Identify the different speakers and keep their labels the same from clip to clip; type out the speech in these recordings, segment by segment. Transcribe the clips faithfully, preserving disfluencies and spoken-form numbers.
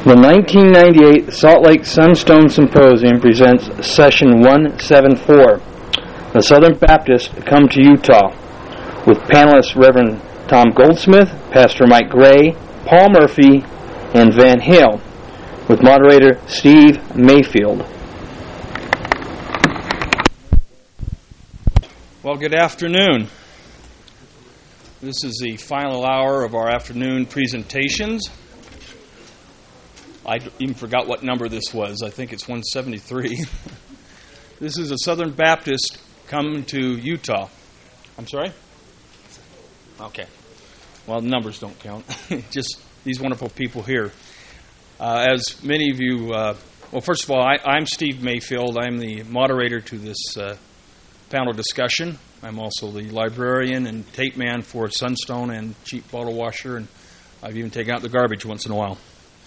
Speaker 1: The nineteen ninety-eight Salt Lake Sunstone Symposium presents Session one seventy-four, The Southern Baptists Come to Utah, with panelists Reverend Tom Goldsmith, Pastor Mike Gray, Paul Murphy, and Van Hale, with moderator Steve Mayfield.
Speaker 2: Well, good afternoon. This is the final hour of our afternoon presentations. I even forgot what number this was. I think it's one seventy-three. This is a Southern Baptist come to Utah. I'm sorry? Okay. Well, the numbers don't count. Just these wonderful people here. Uh, as many of you, uh, well, first of all, I, I'm Steve Mayfield. I'm the moderator to this uh, panel discussion. I'm also the librarian and tape man for Sunstone and Cheap Bottle Washer, and I've even taken out the garbage once in a while.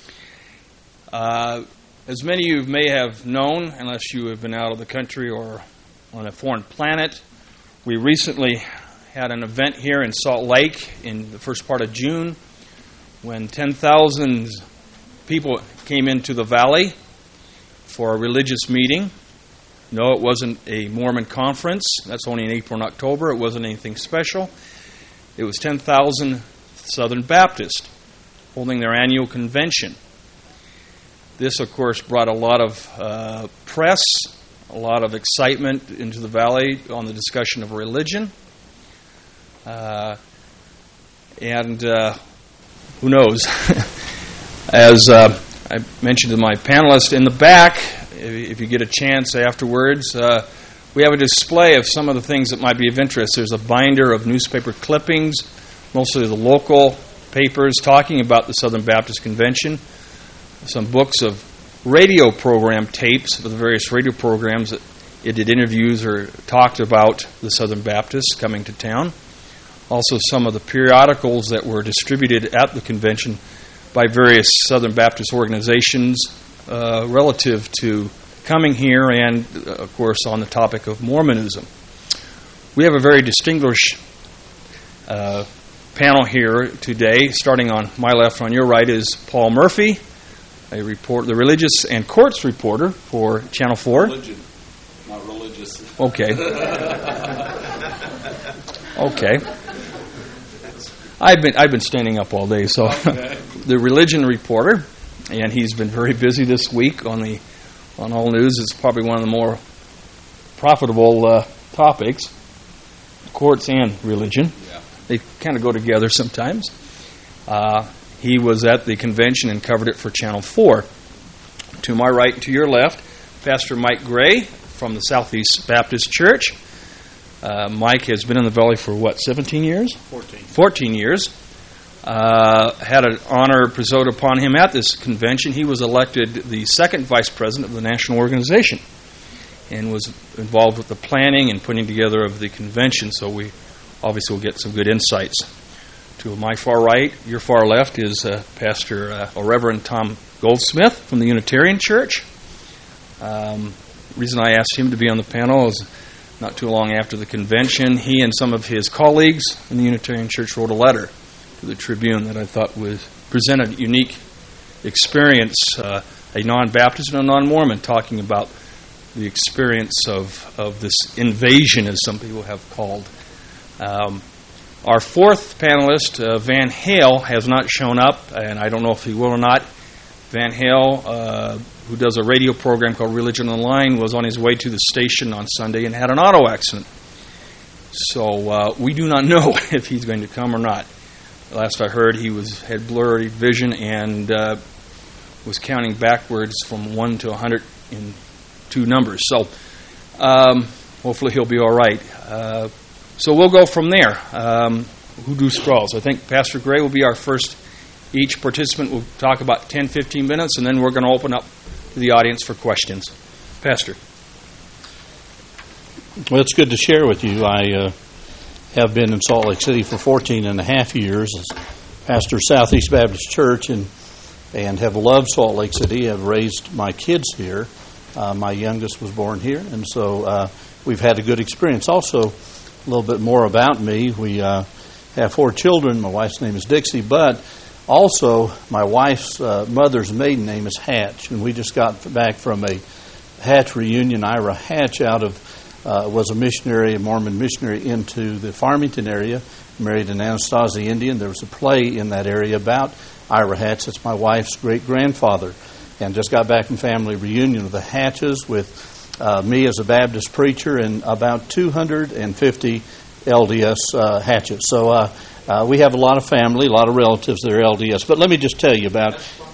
Speaker 2: Uh, as many of you may have known, unless you have been out of the country or on a foreign planet, we recently had an event here in Salt Lake in the first part of June when ten thousand people came into the valley for a religious meeting. No, it wasn't a Mormon conference. That's only in April and October. It wasn't anything special. It was ten thousand Southern Baptists holding their annual convention. This, of course, brought a lot of uh, press, a lot of excitement into the valley on the discussion of religion. Uh, and uh, who knows? As uh, I mentioned to my panelists in the back, if you get a chance afterwards, uh, we have a display of some of the things that might be of interest. There's a binder of newspaper clippings, mostly the local papers talking about the Southern Baptist Convention, some books of radio program tapes of the various radio programs that it did interviews or talked about the Southern Baptists coming to town. Also some of the periodicals that were distributed at the convention by various Southern Baptist organizations uh, relative to coming here and, uh, of course, on the topic of Mormonism. We have a very distinguished uh, panel here today. Starting on my left, on your right, is Paul Murphy, a report, the religious and courts reporter for Channel four.
Speaker 3: Religion, not religious.
Speaker 2: Okay. Okay. I've been I've been standing up all day, so
Speaker 3: Okay.
Speaker 2: The religion reporter, and he's been very busy this week on the on All News. It's probably one of the more profitable uh, topics, courts and religion.
Speaker 3: Yeah.
Speaker 2: They kind of go together sometimes. Uh, he was at the convention and covered it for Channel four. To my right and to your left, Pastor Mike Gray from the Southeast Baptist Church. Uh, Mike has been in the valley for, what, seventeen years?
Speaker 3: fourteen.
Speaker 2: fourteen years. Uh, had an honor bestowed upon him at this convention. He was elected the second vice president of the national organization and was involved with the planning and putting together of the convention, so we obviously will get some good insights. To my far right, your far left, is uh, Pastor uh, or Reverend Tom Goldsmith from the Unitarian Church. Um, the reason I asked him to be on the panel is not too long after the convention, he and some of his colleagues in the Unitarian Church wrote a letter to the Tribune that I thought was presented a unique experience, uh, a non-Baptist and a non-Mormon talking about the experience of, of this invasion, as some people have called. Um, our fourth panelist, uh, Van Hale, has not shown up, and I don't know if he will or not. Van Hale, uh, who does a radio program called Religion Online, was on his way to the station on Sunday and had an auto accident. So uh, we do not know if he's going to come or not. Last I heard, he was had blurry vision and uh, was counting backwards from one to one hundred in two numbers. So um, hopefully he'll be all right. Uh, so we'll go from there. Um, who do straws? I think Pastor Gray will be our first. Each participant will talk about ten, fifteen minutes, and then we're going to open up to the audience for questions. Pastor.
Speaker 4: Well, it's good to share with you. I uh, have been in Salt Lake City for fourteen and a half years as pastor of Southeast Baptist Church, and and have loved Salt Lake City. Have raised my kids here. Uh, my youngest was born here, and so uh, we've had a good experience. Also, a little bit more about me. We uh, have four children. My wife's name is Dixie, but Also, my wife's uh, mother's maiden name is Hatch, and we just got back from a Hatch reunion. Ira Hatch out of uh, was a missionary, a Mormon missionary into the Farmington area, married an Anasazi Indian. There was a play in that area about Ira Hatch. It's my wife's great-grandfather, and just got back from family reunion of the Hatches with uh, me as a Baptist preacher and about two hundred fifty L D S uh, Hatches. So uh, uh, we have a lot of family, a lot of relatives that are L D S. But let me just tell you about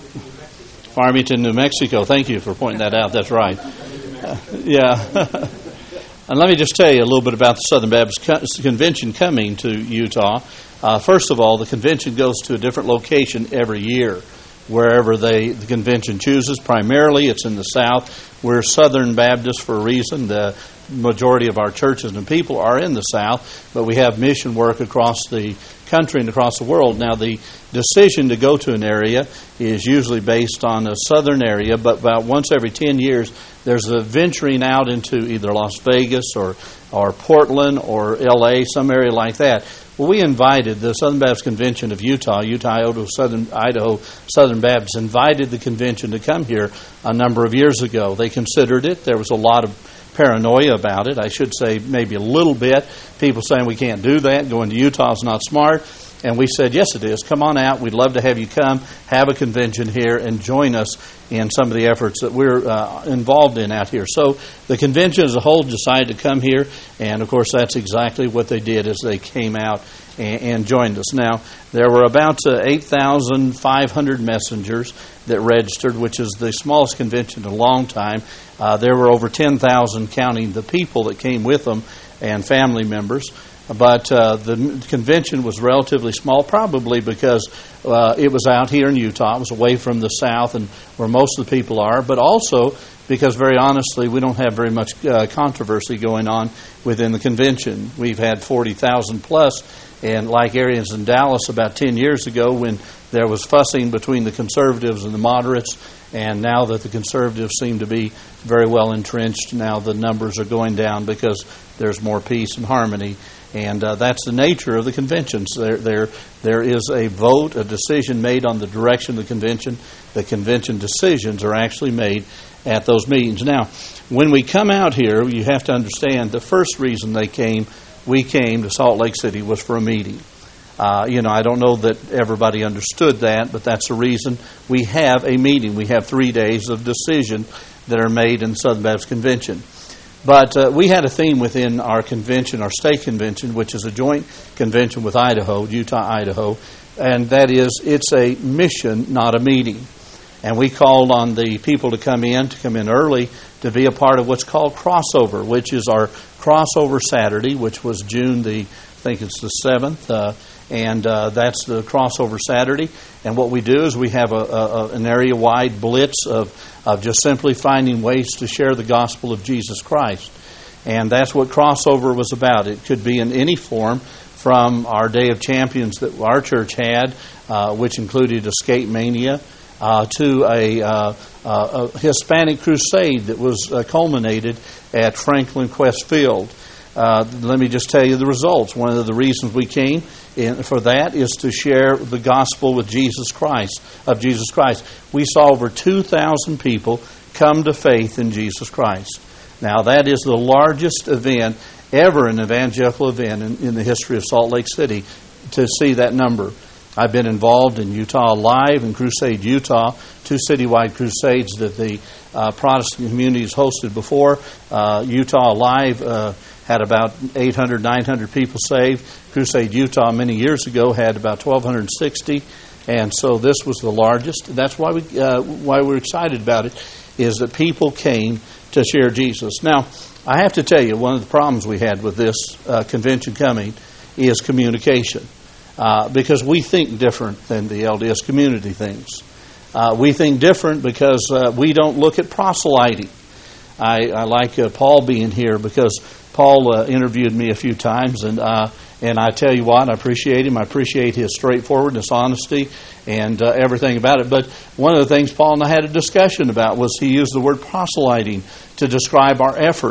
Speaker 4: Farmington, New Mexico. Thank you for pointing that out. That's right. Uh, yeah. And let me just tell you a little bit about the Southern Baptist Convention coming to Utah. Uh, first of all, the convention goes to a different location every year, wherever they the convention chooses. Primarily, it's in the South. We're Southern Baptists for a reason. The majority of our churches and people are in the South, but we have mission work across the country and across the world. Now, the decision to go to an area is usually based on a southern area, but about once every ten years, there's a venturing out into either Las Vegas or, or Portland or L A, some area like that. Well, we invited the Southern Baptist Convention of Utah, Utah, Idaho, Southern, Idaho Southern Baptists, invited the convention to come here a number of years ago. They considered it. There was a lot of paranoia about it. I should say maybe a little bit. People saying we can't do that. Going to Utah is not smart. And we said, yes, it is. Come on out. We'd love to have you come, have a convention here, and join us in some of the efforts that we're uh, involved in out here. So the convention as a whole decided to come here, and, of course, that's exactly what they did as they came out and, and joined us. Now, there were about uh, eight thousand five hundred messengers that registered, which is the smallest convention in a long time. Uh, there were over ten thousand counting the people that came with them and family members. But uh, the convention was relatively small, probably because uh, it was out here in Utah. It was away from the South and where most of the people are, but also because, very honestly, we don't have very much uh, controversy going on within the convention. We've had forty thousand plus, and like areas in Dallas about ten years ago when there was fussing between the conservatives and the moderates, and now that the conservatives seem to be very well entrenched, now the numbers are going down because there's more peace and harmony. And uh, that's the nature of the conventions. There, there, there is a vote, a decision made on the direction of the convention. The convention decisions are actually made at those meetings. Now, when we come out here, you have to understand the first reason they came, we came to Salt Lake City was for a meeting. Uh, you know, I don't know that everybody understood that, but that's the reason we have a meeting. We have three days of decision that are made in the Southern Baptist Convention. But uh, we had a theme within our convention, our state convention, which is a joint convention with Idaho, Utah, Idaho, and that is it's a mission, not a meeting. And we called on the people to come in, to come in early, to be a part of what's called Crossover, which is our Crossover Saturday, which was June the, I think it's the seventh, uh, and uh, that's the Crossover Saturday. And what we do is we have a, a, an area-wide blitz of, of just simply finding ways to share the gospel of Jesus Christ. And that's what Crossover was about. It could be in any form, from our Day of Champions that our church had, uh, which included Escape Mania, uh, to a, uh, uh, a Hispanic crusade that was uh, culminated at Franklin Quest Field. Uh, let me just tell you the results. One of the reasons we came in for that is to share the gospel with Jesus Christ, of Jesus Christ. We saw over two thousand people come to faith in Jesus Christ. Now, that is the largest event ever, an evangelical event in, in the history of Salt Lake City, to see that number. I've been involved in Utah Live and Crusade Utah, two citywide crusades that the uh, Protestant community has hosted before. Uh, Utah Live uh, had about eight hundred, nine hundred people saved. Crusade Utah many years ago had about twelve sixty, and so this was the largest. That's why we uh, why we're excited about it, is that people came to share Jesus. Now, I have to tell you, one of the problems we had with this uh, convention coming is communication, uh, because we think different than the L D S community thinks. Uh, we think different because uh, we don't look at proselyting. I, I like uh, Paul being here because Paul uh, interviewed me a few times, and uh, and I tell you what, I appreciate him. I appreciate his straightforwardness, honesty, and uh, everything about it. But one of the things Paul and I had a discussion about was he used the word proselyting to describe our effort.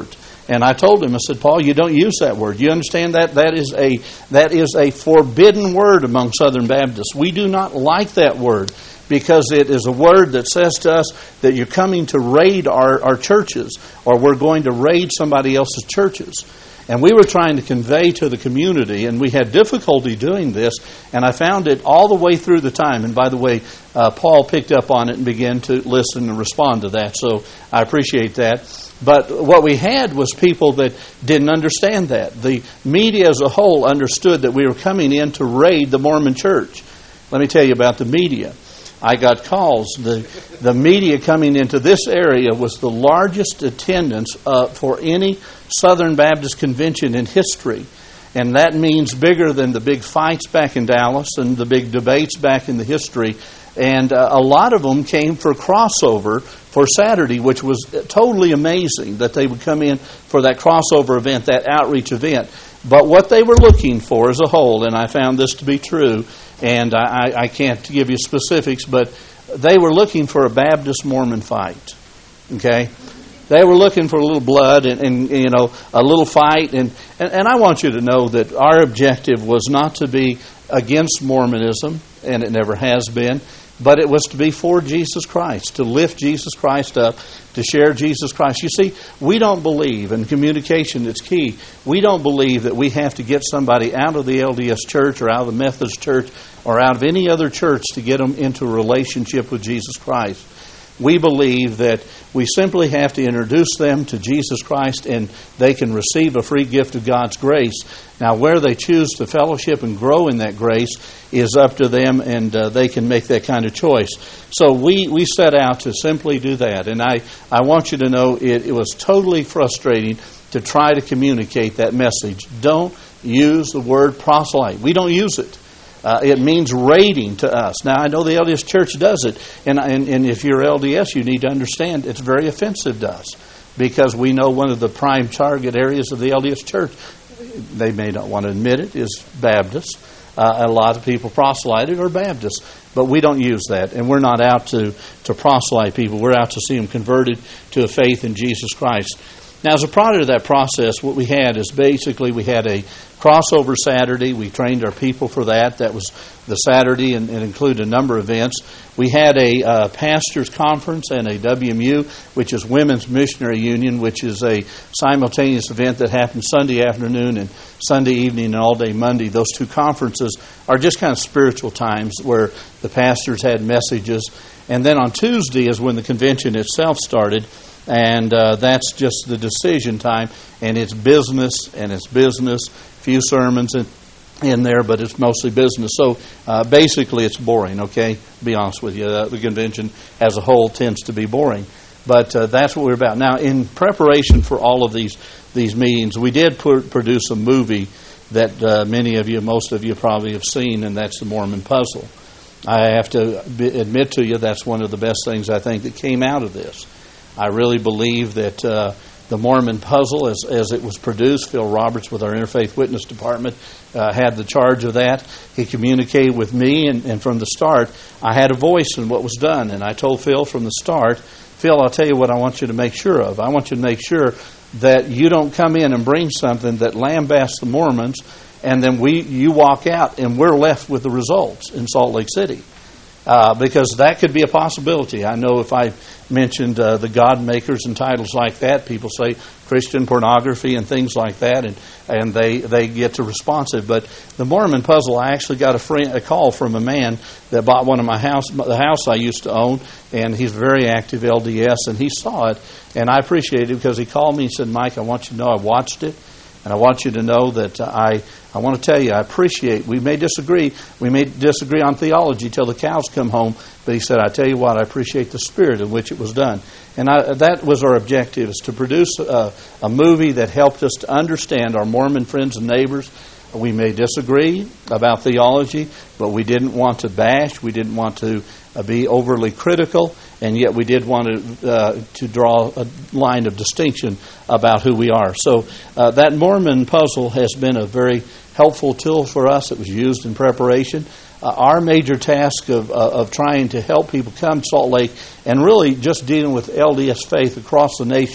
Speaker 4: And I told him, I said, Paul, you don't use that word. You understand that? That is a that is a forbidden word among Southern Baptists. We do not like that word because it is a word that says to us that you're coming to raid our, our churches, or we're going to raid somebody else's churches. And we were trying to convey to the community, and we had difficulty doing this, and I found it all the way through the time. And by the way, uh, Paul picked up on it and began to listen and respond to that, so I appreciate that. But what we had was people that didn't understand that. The media as a whole understood that we were coming in to raid the Mormon church. Let me tell you about the media. I got calls. The the media coming into this area was the largest attendance uh, for any Southern Baptist convention in history. And that means bigger than the big fights back in Dallas and the big debates back in the history. And uh, a lot of them came for crossover for Saturday, which was totally amazing that they would come in for that crossover event, that outreach event. But what they were looking for as a whole, and I found this to be true, and I, I can't give you specifics, but they were looking for a Baptist-Mormon fight. Okay? They were looking for a little blood and, and you know, a little fight. And, and, and I want you to know that our objective was not to be against Mormonism, and it never has been, but it was to be for Jesus Christ, to lift Jesus Christ up, to share Jesus Christ. You see, we don't believe, and communication is key, we don't believe that we have to get somebody out of the L D S church or out of the Methodist church or out of any other church to get them into a relationship with Jesus Christ. We believe that we simply have to introduce them to Jesus Christ and they can receive a free gift of God's grace. Now, where they choose to fellowship and grow in that grace is up to them, and uh, they can make that kind of choice. So we, we set out to simply do that. And I, I want you to know it, it was totally frustrating to try to communicate that message. Don't use the word proselyte. We don't use it. Uh, it means raiding to us. Now, I know the L D S Church does it, and, and, and if you're L D S, you need to understand it's very offensive to us because we know one of the prime target areas of the L D S Church, they may not want to admit it, is Baptists. Uh, a lot of people proselyted are Baptists, but we don't use that, and we're not out to, to proselyte people. We're out to see them converted to a faith in Jesus Christ. Now, as a product of that process, what we had is basically we had a crossover Saturday. We trained our people for that. That was the Saturday, and it included a number of events. We had a uh, pastors' conference and a W M U, which is Women's Missionary Union, which is a simultaneous event that happens Sunday afternoon and Sunday evening and all day Monday. Those two conferences are just kind of spiritual times where the pastors had messages. And then on Tuesday is when the convention itself started. And uh, that's just the decision time, and it's business, and it's business. Few sermons in, in there, but it's mostly business. So uh, basically, it's boring. Okay, to be honest with you, uh, the convention as a whole tends to be boring. But uh, that's what we're about now. In preparation for all of these these meetings, we did put, produce a movie that uh, many of you, most of you, probably have seen, and that's the Mormon Puzzle. I have to be, admit to you, that's one of the best things I think that came out of this. I really believe that uh, the Mormon Puzzle, as, as it was produced, Phil Roberts with our Interfaith Witness Department uh, had the charge of that. He communicated with me, and, and from the start, I had a voice in what was done. And I told Phil from the start, Phil, I'll tell you what I want you to make sure of. I want you to make sure that you don't come in and bring something that lambasts the Mormons, and then we you walk out and we're left with the results in Salt Lake City. Uh, because that could be a possibility. I know if I mentioned uh, the God Makers and titles like that, people say Christian pornography and things like that, and, and they, they get to responsive. But the Mormon Puzzle, I actually got a, friend, a call from a man that bought one of my house, the house I used to own, and he's very active L D S, and he saw it, and I appreciated it because he called me and said, Mike, I want you to know I watched it, and I want you to know that I I want to tell you, I appreciate, we may disagree, we may disagree on theology till the cows come home, but he said, I tell you what, I appreciate the spirit in which it was done. And I, that was our objective, is to produce a, a movie that helped us to understand our Mormon friends and neighbors. We may disagree about theology, but we didn't want to bash, we didn't want to uh, be overly critical, and yet we did want to uh, to draw a line of distinction about who we are. So uh, that Mormon Puzzle has been a very helpful tool for us. It was used in preparation. Uh, our major task of uh, of trying to help people come to Salt Lake and really just dealing with L D S faith across the nation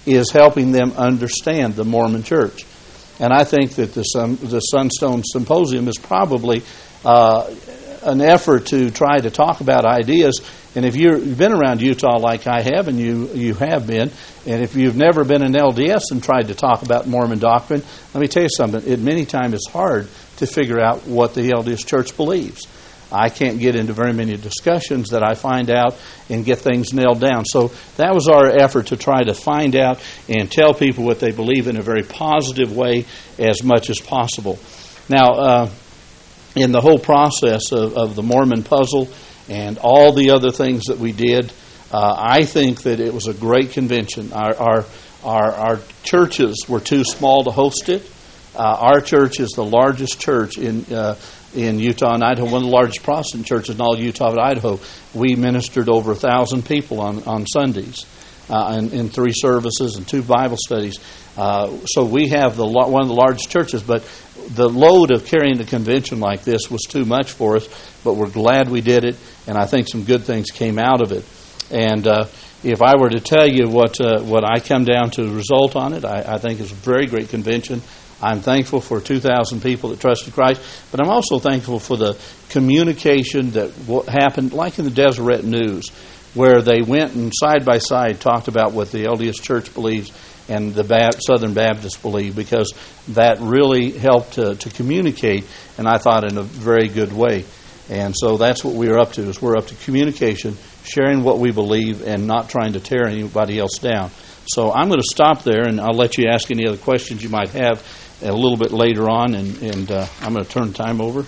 Speaker 4: is helping them understand the Mormon Church. And I think that the Sun, the Sunstone Symposium is probably uh, an effort to try to talk about ideas. And if you've been around Utah like I have, and you, you have been, and if you've never been in L D S and tried to talk about Mormon doctrine, let me tell you something. It many times is hard to figure out what the L D S Church believes. I can't get into very many discussions that I find out and get things nailed down. So that was our effort, to try to find out and tell people what they believe in a very positive way as much as possible. Now, uh, in the whole process of, of the Mormon puzzle and all the other things that we did, uh, I think that it was a great convention. Our, our, our, our churches were too small to host it. Uh, our church is the largest church in uh, in Utah and Idaho, one of the largest Protestant churches in all Utah and Idaho. We ministered over a thousand people on, on Sundays uh, in, in three services and two Bible studies. Uh, so we have the one of the largest churches, but the load of carrying a convention like this was too much for us, but we're glad we did it, and I think some good things came out of it. And uh, if I were to tell you what uh, what I come down to the result on it, I, I think it's a very great convention. I'm thankful for two thousand people that trusted Christ, but I'm also thankful for the communication that happened, like in the Deseret News, where they went and side by side talked about what the L D S Church believes and the ba- Southern Baptists believe, because that really helped to, to communicate, and I thought in a very good way. And so that's what we're up to, is we're up to communication, sharing what we believe, and not trying to tear anybody else down. So I'm going to stop there, and I'll let you ask any other questions you might have a little bit later on, and, and uh, I'm going to turn time over.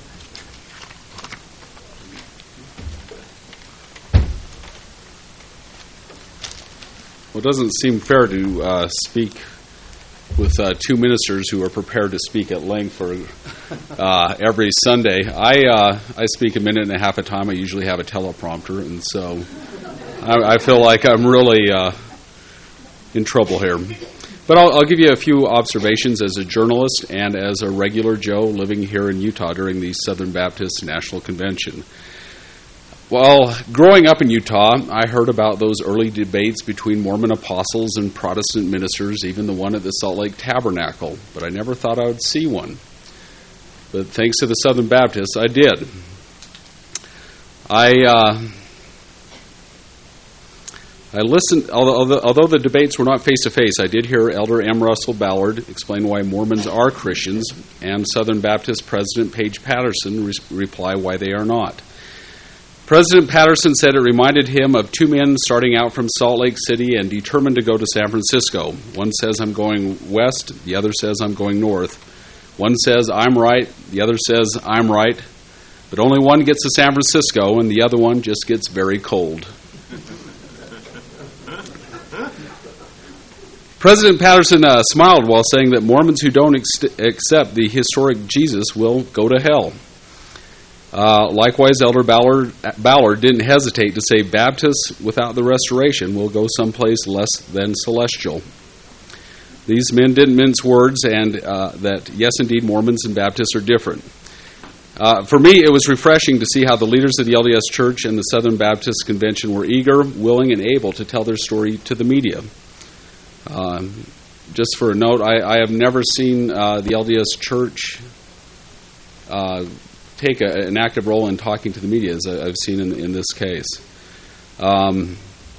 Speaker 3: Well, it doesn't seem fair to uh, speak with uh, two ministers who are prepared to speak at length for uh, every Sunday. I uh, I speak a minute and a half a time. I usually have a teleprompter, and so I, I feel like I'm really uh, in trouble here. But I'll, I'll give you a few observations as a journalist and as a regular Joe living here in Utah during the Southern Baptist National Convention. Well, growing up in Utah, I heard about those early debates between Mormon apostles and Protestant ministers, even the one at the Salt Lake Tabernacle, but I never thought I would see one. But thanks to the Southern Baptists, I did. I... Uh, I listened, although, although the debates were not face-to-face, I did hear Elder M. Russell Ballard explain why Mormons are Christians, and Southern Baptist President Paige Patterson re- reply why they are not. President Patterson said it reminded him of two men starting out from Salt Lake City and determined to go to San Francisco. One says, I'm going west, the other says, I'm going north. One says, I'm right, the other says, I'm right, but only one gets to San Francisco, and the other one just gets very cold. President Patterson uh, smiled while saying that Mormons who don't ex- accept the historic Jesus will go to hell. Uh, likewise, Elder Ballard, Ballard didn't hesitate to say Baptists without the restoration will go someplace less than celestial. These men didn't mince words, and uh, that, yes, indeed, Mormons and Baptists are different. Uh, for me, it was refreshing to see how the leaders of the L D S Church and the Southern Baptist Convention were eager, willing, and able to tell their story to the media. Um, just for a note, I, I have never seen uh, the L D S Church uh, take a, an active role in talking to the media, as I've seen in, in this case. Um,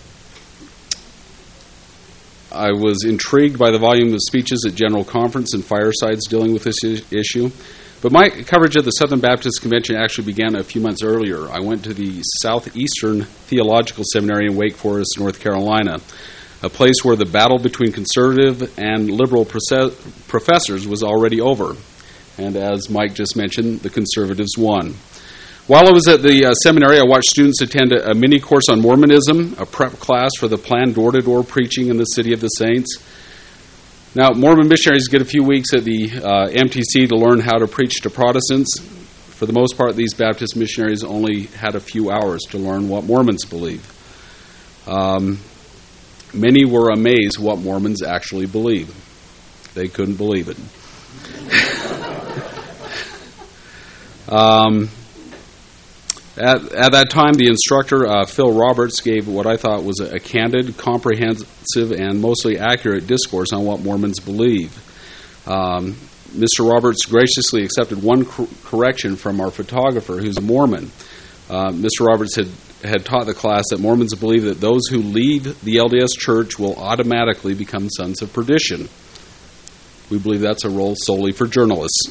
Speaker 3: I was intrigued by the volume of speeches at General Conference and firesides dealing with this issue. But my coverage of the Southern Baptist Convention actually began a few months earlier. I went to the Southeastern Theological Seminary in Wake Forest, North Carolina, a place where the battle between conservative and liberal professors was already over. And as Mike just mentioned, the conservatives won. While I was at the uh, seminary, I watched students attend a, a mini course on Mormonism, a prep class for the planned door-to-door preaching in the City of the Saints. Now, Mormon missionaries get a few weeks at the uh, M T C to learn how to preach to Protestants. For the most part, these Baptist missionaries only had a few hours to learn what Mormons believe. Um... Many were amazed what Mormons actually believe. They couldn't believe it. um, At, at that time, the instructor, uh, Phil Roberts, gave what I thought was a, a candid, comprehensive, and mostly accurate discourse on what Mormons believe. Um, Mister Roberts graciously accepted one cor- correction from our photographer, who's a Mormon. Uh, Mister Roberts had, had taught the class that Mormons believe that those who leave the L D S Church will automatically become sons of perdition. We believe that's a role solely for journalists.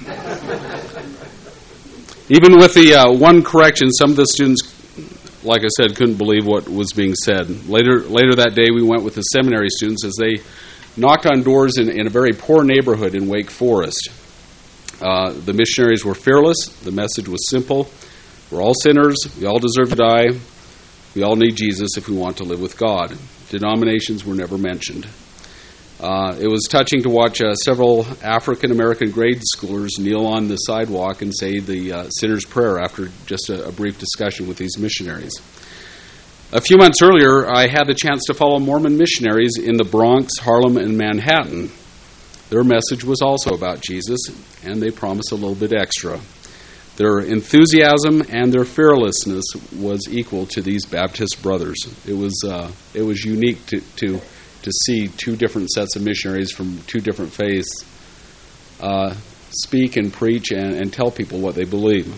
Speaker 3: Even with the uh, one correction, some of the students, like I said, couldn't believe what was being said. Later later that day, we went with the seminary students as they knocked on doors in, in a very poor neighborhood in Wake Forest. Uh, the missionaries were fearless. The message was simple. We're all sinners. We all deserve to die. We all need Jesus if we want to live with God. Denominations were never mentioned. Uh, it was touching to watch uh, several African-American grade schoolers kneel on the sidewalk and say the uh, sinner's prayer after just a, a brief discussion with these missionaries. A few months earlier, I had the chance to follow Mormon missionaries in the Bronx, Harlem, and Manhattan. Their message was also about Jesus, and they promised a little bit extra. Their enthusiasm and their fearlessness was equal to these Baptist brothers. It was uh, it was unique to, to to see two different sets of missionaries from two different faiths uh, speak and preach and, and tell people what they believe.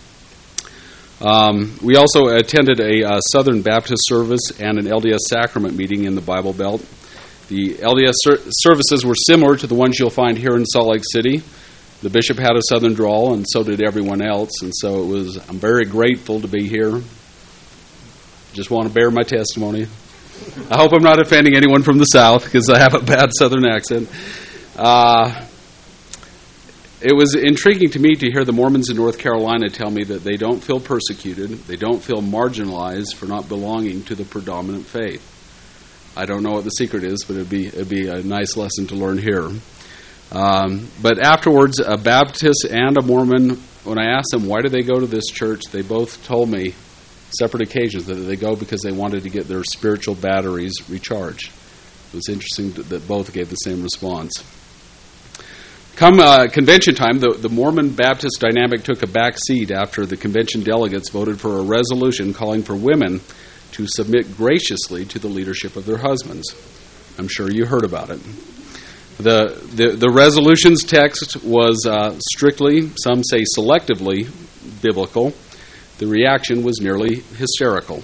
Speaker 3: Um, we also attended a uh, Southern Baptist service and an L D S sacrament meeting in the Bible Belt. The L D S ser- services were similar to the ones you'll find here in Salt Lake City. The bishop had a Southern drawl, and so did everyone else, and so it was. I'm very grateful to be here. Just want to bear my testimony. I hope I'm not offending anyone from the South, because I have a bad Southern accent. Uh, it was intriguing to me to hear the Mormons in North Carolina tell me that they don't feel persecuted, they don't feel marginalized for not belonging to the predominant faith. I don't know what the secret is, but it'd be it'd be a nice lesson to learn here. Um, but afterwards, a Baptist and a Mormon, when I asked them why do they go to this church, they both told me, separate occasions, that they go because they wanted to get their spiritual batteries recharged. It was interesting that both gave the same response. Come uh, convention time, the, the Mormon-Baptist dynamic took a back seat after the convention delegates voted for a resolution calling for women to submit graciously to the leadership of their husbands. I'm sure you heard about it. The the, the resolution's text was uh, strictly, some say selectively, biblical. The reaction was nearly hysterical.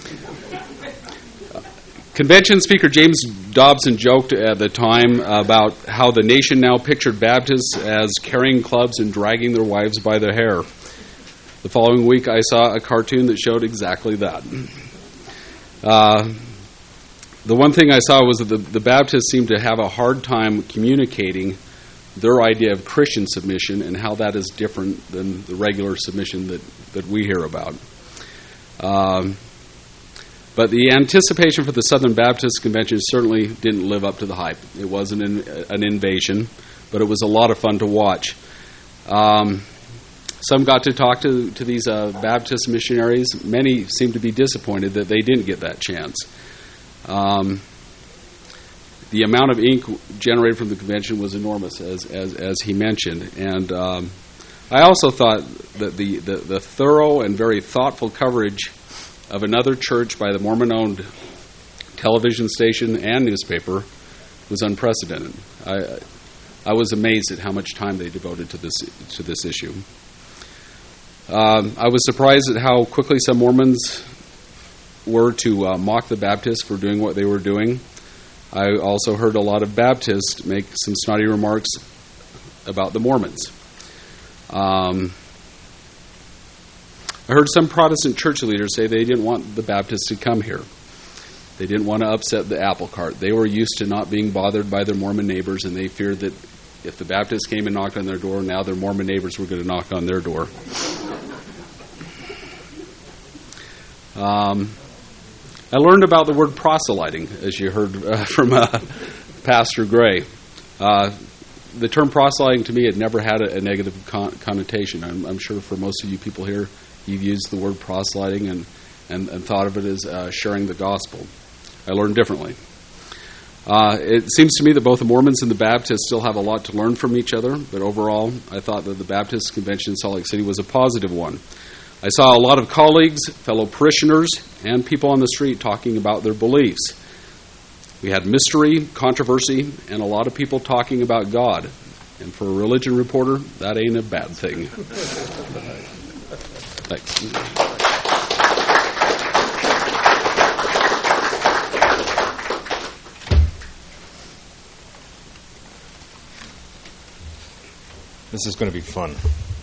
Speaker 3: Convention Speaker James Dobson joked at the time about how the nation now pictured Baptists as carrying clubs and dragging their wives by the hair. The following week, I saw a cartoon that showed exactly that. Uh, the one thing I saw was that the, the Baptists seemed to have a hard time communicating their idea of Christian submission and how that is different than the regular submission that, that we hear about. Um, but the anticipation for the Southern Baptist Convention certainly didn't live up to the hype. It wasn't an, an invasion, but it was a lot of fun to watch. Um, some got to talk to, to these uh, Baptist missionaries. Many seemed to be disappointed that they didn't get that chance. Um, The amount of ink generated from the convention was enormous, as as, as he mentioned. And um, I also thought that the, the, the thorough and very thoughtful coverage of another church by the Mormon-owned television station and newspaper was unprecedented. I I was amazed at how much time they devoted to this to this issue. Um, I was surprised at how quickly some Mormons were to uh, mock the Baptists for doing what they were doing. I also heard a lot of Baptists make some snotty remarks about the Mormons. Um, I heard some Protestant church leaders say they didn't want the Baptists to come here. They didn't want to upset the apple cart. They were used to not being bothered by their Mormon neighbors, and they feared that if the Baptists came and knocked on their door, now their Mormon neighbors were going to knock on their door. Um, I learned about the word proselyting, as you heard uh, from uh, Pastor Gray. Uh, the term proselyting to me had never had a, a negative con- connotation. I'm, I'm sure for most of you people here, you've used the word proselyting and, and, and thought of it as uh, sharing the gospel. I learned differently. Uh, it seems to me that both the Mormons and the Baptists still have a lot to learn from each other, but overall, I thought that the Baptist Convention in Salt Lake City was a positive one. I saw a lot of colleagues, fellow parishioners, and people on the street talking about their beliefs. We had mystery, controversy, and a lot of people talking about God. And for a religion reporter, that ain't a bad thing. Thanks.
Speaker 5: This is going to be fun.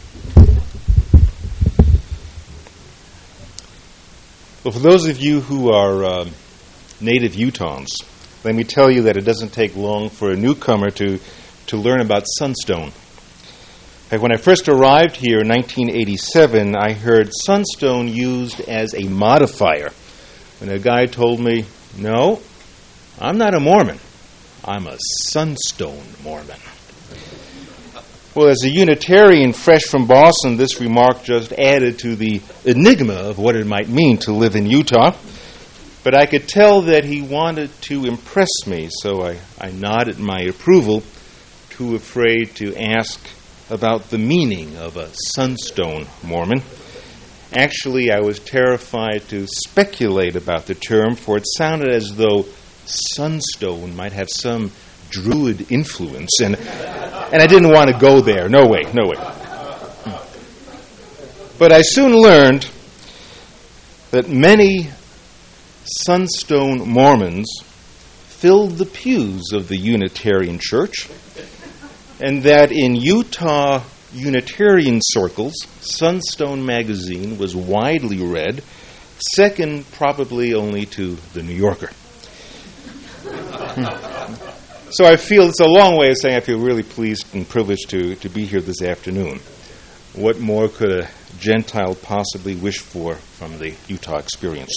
Speaker 5: Well, for those of you who are uh, native Utahns, let me tell you that it doesn't take long for a newcomer to, to learn about sunstone. Like when I first arrived here in nineteen eighty-seven, I heard sunstone used as a modifier. And a guy told me, no, I'm not a Mormon. I'm a sunstone Mormon. Well, as a Unitarian fresh from Boston, this remark just added to the enigma of what it might mean to live in Utah. But I could tell that he wanted to impress me, so I, I nodded my approval, too afraid to ask about the meaning of a sunstone Mormon. Actually, I was terrified to speculate about the term, for it sounded as though sunstone might have some Druid influence, and and I didn't want to go there. No way, no way. But I soon learned that many sunstone Mormons filled the pews of the Unitarian Church, and that in Utah Unitarian circles, Sunstone magazine was widely read, second probably only to the New Yorker. So I feel it's a long way of saying I feel really pleased and privileged to, to be here this afternoon. What more could a Gentile possibly wish for from the Utah experience?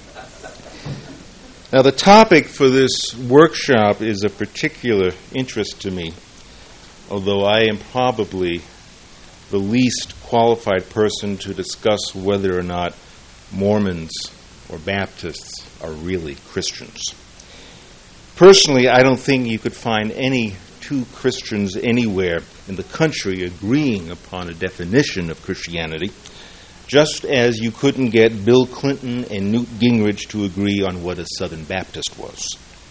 Speaker 5: Now, the topic for this workshop is of particular interest to me, although I am probably the least qualified person to discuss whether or not Mormons or Baptists are really Christians. Personally, I don't think you could find any two Christians anywhere in the country agreeing upon a definition of Christianity, just as you couldn't get Bill Clinton and Newt Gingrich to agree on what a Southern Baptist was.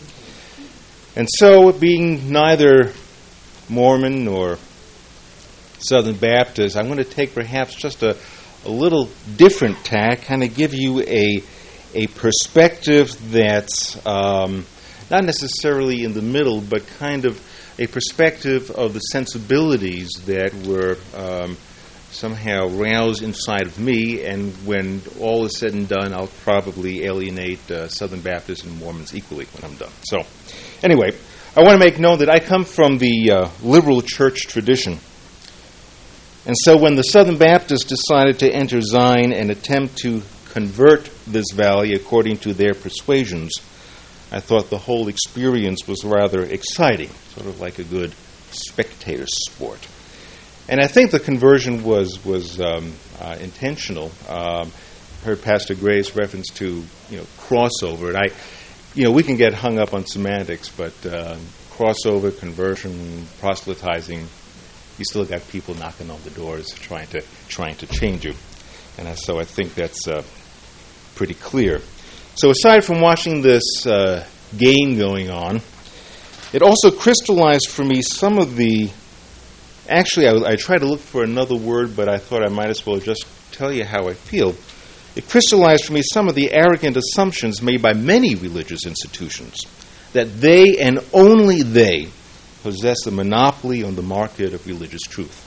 Speaker 5: And so, being neither Mormon nor Southern Baptist, I'm going to take perhaps just a, a little different tack, kind of give you a, a perspective that's um, not necessarily in the middle, but kind of a perspective of the sensibilities that were um, somehow roused inside of me, and when all is said and done, I'll probably alienate uh, Southern Baptists and Mormons equally when I'm done. So, anyway, I want to make known that I come from the uh, liberal church tradition. And so when the Southern Baptists decided to enter Zion and attempt to convert this valley according to their persuasions, I thought the whole experience was rather exciting, sort of like a good spectator sport. And I think the conversion was was um, uh, intentional. Um, heard Pastor Gray's reference to you know crossover, and I, you know, we can get hung up on semantics, but uh, crossover, conversion, proselytizing, you still got people knocking on the doors trying to trying to change you, and so I think that's uh, pretty clear. So aside from watching this uh, game going on, it also crystallized for me some of the, actually I, I tried to look for another word, but I thought I might as well just tell you how I feel. It crystallized for me some of the arrogant assumptions made by many religious institutions, that they and only they possess a monopoly on the market of religious truth.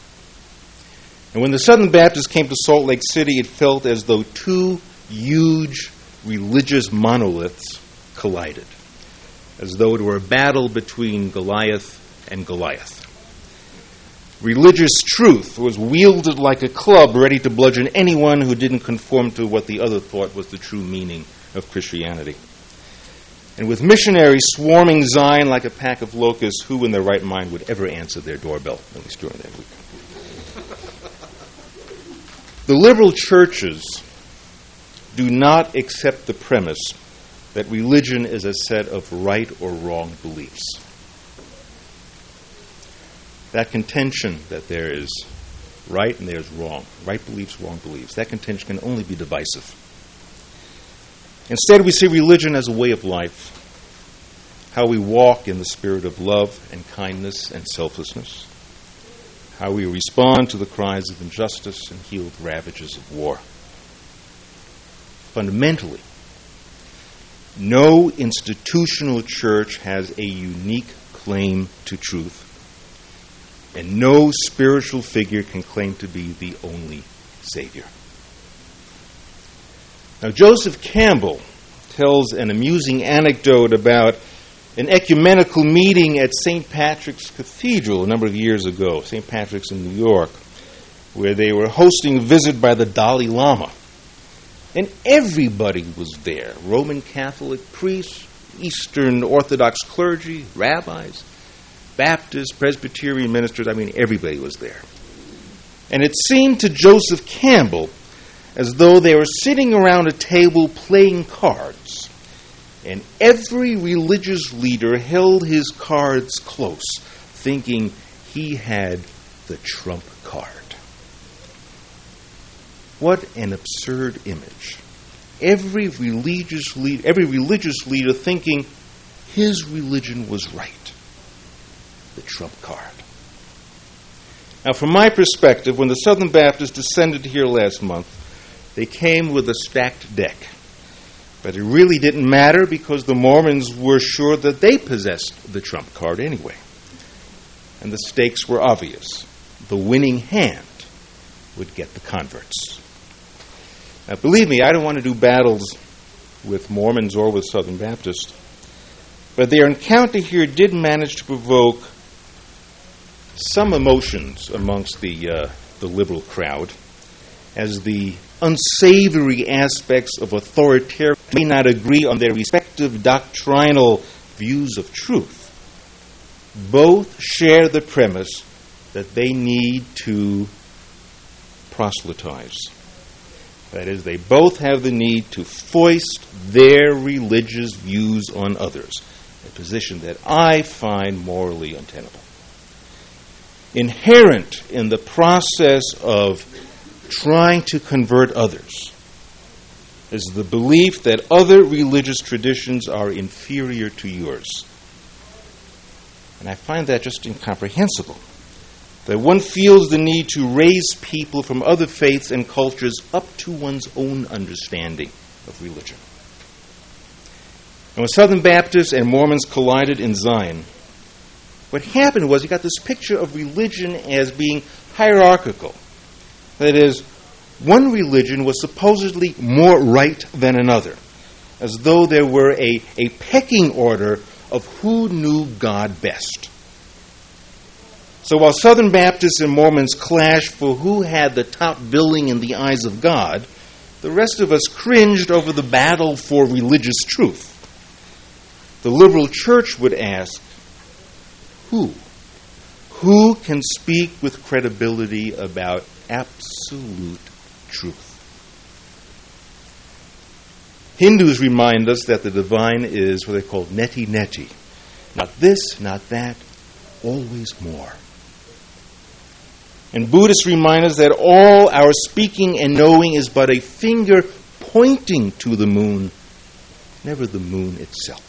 Speaker 5: And when the Southern Baptists came to Salt Lake City, it felt as though two huge religious monoliths collided, as though it were a battle between Goliath and Goliath. Religious truth was wielded like a club ready to bludgeon anyone who didn't conform to what the other thought was the true meaning of Christianity. And with missionaries swarming Zion like a pack of locusts, who in their right mind would ever answer their doorbell, at least during that week? The liberal churches do not accept the premise that religion is a set of right or wrong beliefs. That contention that there is right and there's wrong. Right beliefs, wrong beliefs. That contention can only be divisive. Instead, we see religion as a way of life, how we walk in the spirit of love and kindness and selflessness, how we respond to the cries of injustice and heal the ravages of war. Fundamentally, no institutional church has a unique claim to truth, and no spiritual figure can claim to be the only Savior. Now, Joseph Campbell tells an amusing anecdote about an ecumenical meeting at Saint Patrick's Cathedral a number of years ago, Saint Patrick's in New York, where they were hosting a visit by the Dalai Lama. And everybody was there, Roman Catholic priests, Eastern Orthodox clergy, rabbis, Baptist, Presbyterian ministers, I mean, everybody was there. And it seemed to Joseph Campbell as though they were sitting around a table playing cards, and every religious leader held his cards close, thinking he had the trump card. What an absurd image. Every religious leader, every religious leader thinking his religion was right. The trump card. Now, from my perspective, when the Southern Baptists descended here last month, they came with a stacked deck. But it really didn't matter because the Mormons were sure that they possessed the trump card anyway. And the stakes were obvious. The winning hand would get the converts. Now, believe me, I don't want to do battles with Mormons or with Southern Baptists, but their encounter here did manage to provoke some emotions amongst the uh, the liberal crowd, as the unsavory aspects of authoritarian may not agree on their respective doctrinal views of truth. Both share the premise that they need to proselytize. That is, they both have the need to foist their religious views on others, a position that I find morally untenable. Inherent in the process of trying to convert others is the belief that other religious traditions are inferior to yours. And I find that just incomprehensible. That one feels the need to raise people from other faiths and cultures up to one's own understanding of religion. And when Southern Baptists and Mormons collided in Zion, what happened was you got this picture of religion as being hierarchical. That is, one religion was supposedly more right than another, as though there were a, a pecking order of who knew God best. So while Southern Baptists and Mormons clashed for who had the top billing in the eyes of God, the rest of us cringed over the battle for religious truth. The liberal church would ask, who? Who can speak with credibility about absolute truth? Hindus remind us that the divine is what they call neti neti. Not this, not that, always more. And Buddhists remind us that all our speaking and knowing is but a finger pointing to the moon, never the moon itself.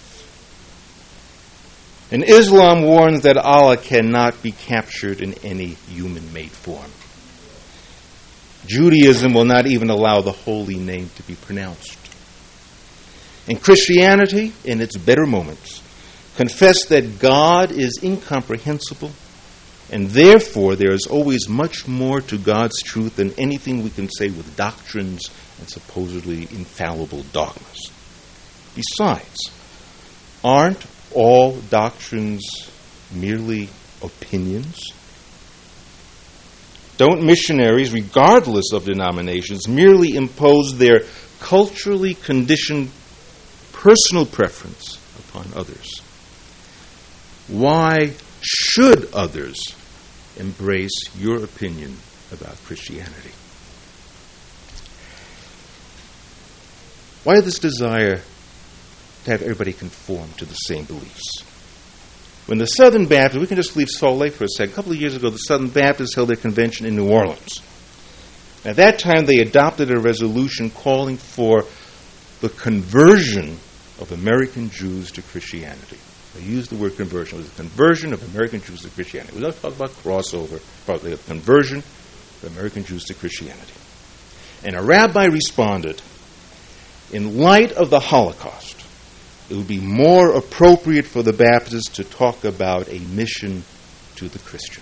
Speaker 5: And Islam warns that Allah cannot be captured in any human-made form. Judaism will not even allow the holy name to be pronounced. And Christianity, in its better moments, confess that God is incomprehensible, and therefore there is always much more to God's truth than anything we can say with doctrines and supposedly infallible dogmas. Besides, aren't all doctrines merely opinions? Don't missionaries, regardless of denominations, merely impose their culturally conditioned personal preference upon others? Why should others embrace your opinion about Christianity? Why this desire to have everybody conform to the same beliefs? When the Southern Baptists, we can just leave Salt Lake for a second. A couple of years ago, the Southern Baptists held their convention in New Orleans. At that time, they adopted a resolution calling for the conversion of American Jews to Christianity. They used the word conversion. It was the conversion of American Jews to Christianity. We don't talk about crossover, but the conversion of American Jews to Christianity. And a rabbi responded, in light of the Holocaust, it would be more appropriate for the Baptists to talk about a mission to the Christians.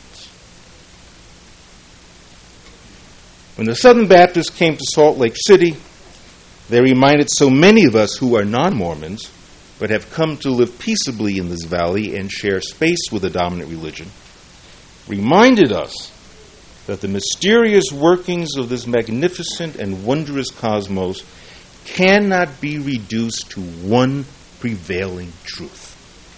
Speaker 5: When the Southern Baptists came to Salt Lake City, they reminded so many of us who are non-Mormons but have come to live peaceably in this valley and share space with the dominant religion, reminded us that the mysterious workings of this magnificent and wondrous cosmos cannot be reduced to one prevailing truth.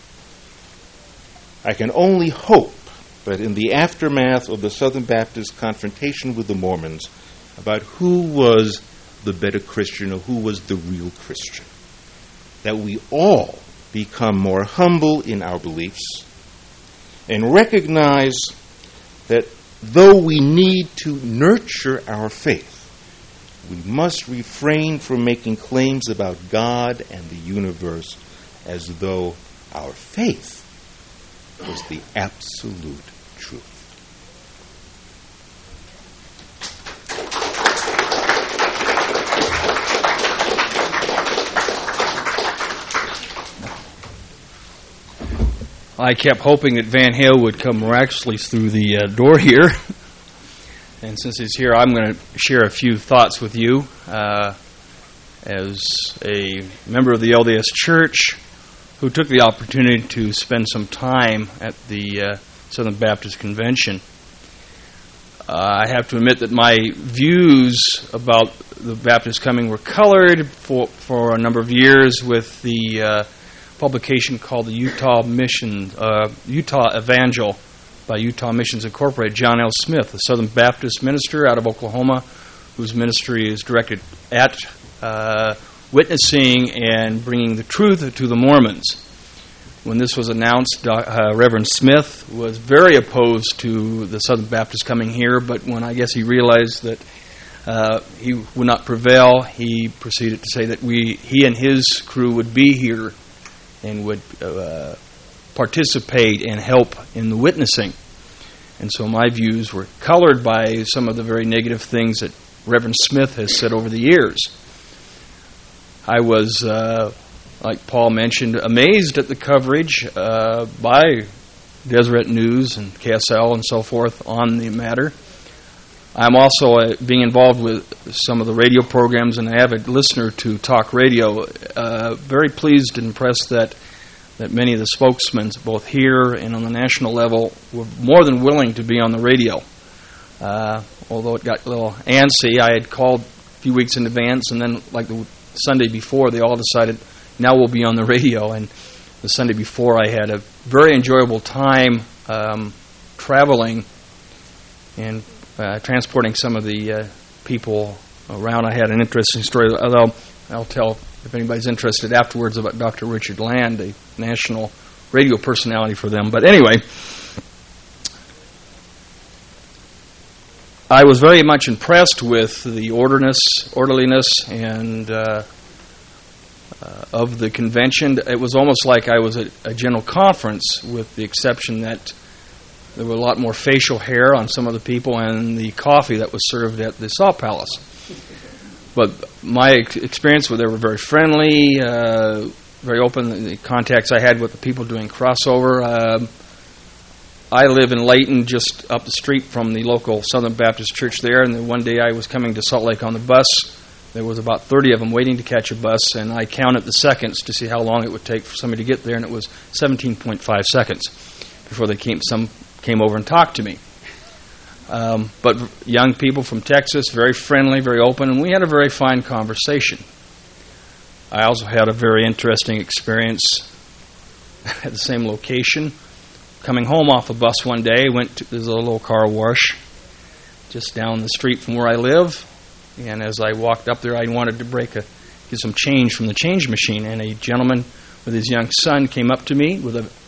Speaker 5: I can only hope that in the aftermath of the Southern Baptist confrontation with the Mormons about who was the better Christian or who was the real Christian, that we all become more humble in our beliefs and recognize that though we need to nurture our faith, we must refrain from making claims about God and the universe as though our faith was the absolute truth.
Speaker 2: I kept hoping that Van Hale would come miraculously through the uh, door here. And since he's here, I'm going to share a few thoughts with you. Uh, as a member of the L D S Church who took the opportunity to spend some time at the uh, Southern Baptist Convention, uh, I have to admit that my views about the Baptists coming were colored for, for a number of years with the uh, publication called the Utah Mission, uh, Utah Evangel by Utah Missions Incorporated. John L. Smith, a Southern Baptist minister out of Oklahoma, whose ministry is directed at uh, witnessing and bringing the truth to the Mormons. When this was announced, uh, Reverend Smith was very opposed to the Southern Baptists coming here, but when I guess he realized that uh, he would not prevail, he proceeded to say that we, he and his crew would be here and would uh, participate and help in the witnessing. And so my views were colored by some of the very negative things that Reverend Smith has said over the years. I was, uh, like Paul mentioned, amazed at the coverage uh, by Deseret News and K S L and so forth on the matter. I'm also uh, being involved with some of the radio programs and an avid listener to talk radio. Uh, very pleased and impressed that that many of the spokesmen, both here and on the national level, were more than willing to be on the radio. Uh, although it got a little antsy, I had called a few weeks in advance, and then like the Sunday before, they all decided, now we'll be on the radio. And the Sunday before, I had a very enjoyable time um, traveling and uh, transporting some of the uh, people around. I had an interesting story, although I'll tell if anybody's interested afterwards about Doctor Richard Land, a national radio personality for them. But anyway, I was very much impressed with the orderliness, orderliness and uh, uh, of the convention. It was almost like I was at a general conference, with the exception that there were a lot more facial hair on some of the people and the coffee that was served at the Salt Palace. But my ex- experience with them were very friendly, uh, very open. The contacts I had with the people doing crossover. Uh, I live in Layton, just up the street from the local Southern Baptist Church there, and then one day I was coming to Salt Lake on the bus. There was about thirty of them waiting to catch a bus, and I counted the seconds to see how long it would take for somebody to get there, and it was seventeen point five seconds before they came. Some came over and talked to me. Um, but young people from Texas, very friendly, very open, and we had a very fine conversation. I also had a very interesting experience at the same location. Coming home off a bus one day, went to there's a little car wash just down the street from where I live, and as I walked up there, I wanted to break a get some change from the change machine, and a gentleman with his young son came up to me with a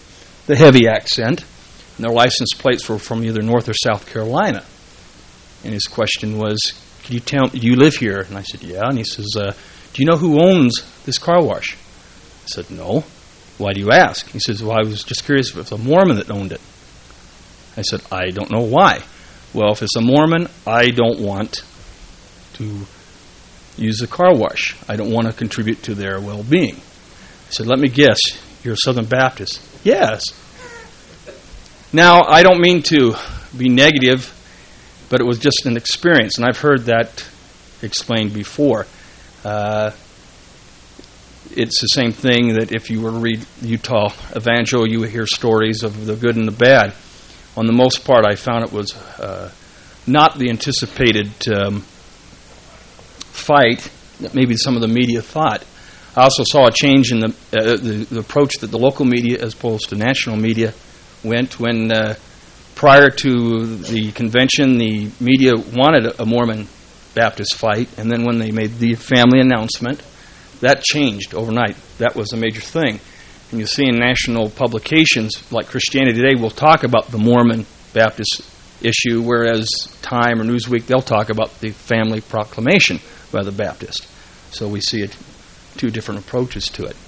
Speaker 2: the heavy accent, and their license plates were from either North or South Carolina. And his question was, "Can you tell? Do you live here?" And I said, "Yeah." And he says, uh, "Do you know who owns this car wash?" I said, "No." "Why do you ask?" He says, "Well, I was just curious if it was a Mormon that owned it." I said, "I don't know why." "Well, if it's a Mormon, I don't want to use the car wash. I don't want to contribute to their well-being." I said, "Let me guess, you're a Southern Baptist." "Yes." Now, I don't mean to be negative, but it was just an experience, and I've heard that explained before. Uh, it's the same thing that if you were to read Utah Evangel, you would hear stories of the good and the bad. On the most part, I found it was uh, not the anticipated um, fight that maybe some of the media thought. I also saw a change in the, uh, the, the approach that the local media as opposed to national media went when uh, prior to the convention, the media wanted a Mormon Baptist fight, and then when they made the family announcement, that changed overnight. That was a major thing. And you see in national publications like Christianity Today will talk about the Mormon Baptist issue, whereas Time or Newsweek, they'll talk about the family proclamation by the Baptist. So we see it, two different approaches to it.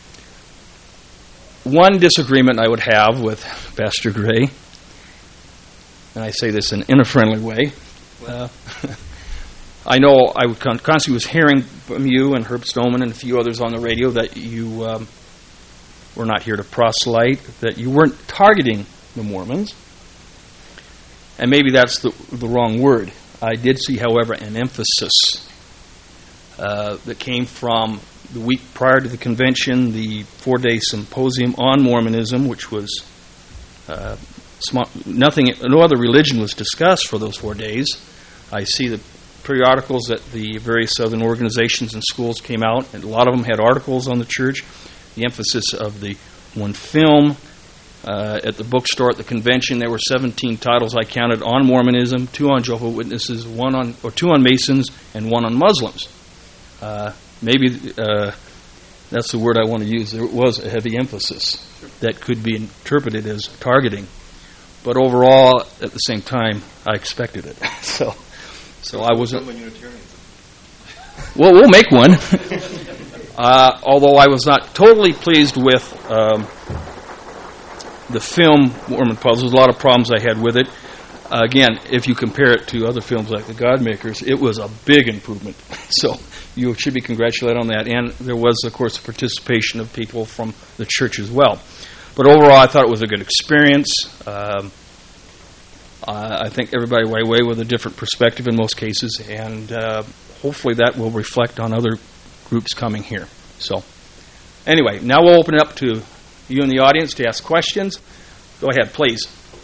Speaker 2: One disagreement I would have with Pastor Gray, and I say this in, in a friendly way, uh, I know I would con- constantly was hearing from you and Herb Stoneman and a few others on the radio that you um, were not here to proselyte, that you weren't targeting the Mormons. And maybe that's the, the wrong word. I did see, however, an emphasis uh, that came from the week prior to the convention, the four-day symposium on Mormonism, which was uh, sm- nothing, no other religion was discussed for those four days. I see the periodicals that the various Southern organizations and schools came out, and a lot of them had articles on the church. The emphasis of the one film uh, at the bookstore at the convention, there were seventeen titles I counted on Mormonism, two on Jehovah's Witnesses, one on or two on Masons, and one on Muslims. Uh, maybe uh, that's the word I want to use. There was a heavy emphasis that could be interpreted as targeting, but overall, at the same time, I expected it. so. So I wasn't. Well, we'll make one. uh, although I was not totally pleased with um, the film Mormon Puzzle. There's a lot of problems I had with it. Uh, again, if you compare it to other films like The Godmakers, it was a big improvement. So you should be congratulated on that. And there was, of course, the participation of people from the church as well. But overall, I thought it was a good experience. Um, Uh, I think everybody went away with a different perspective in most cases, and uh, hopefully that will reflect on other groups coming here. So, anyway, now we'll open it up to you in the audience to ask questions. Go ahead, please.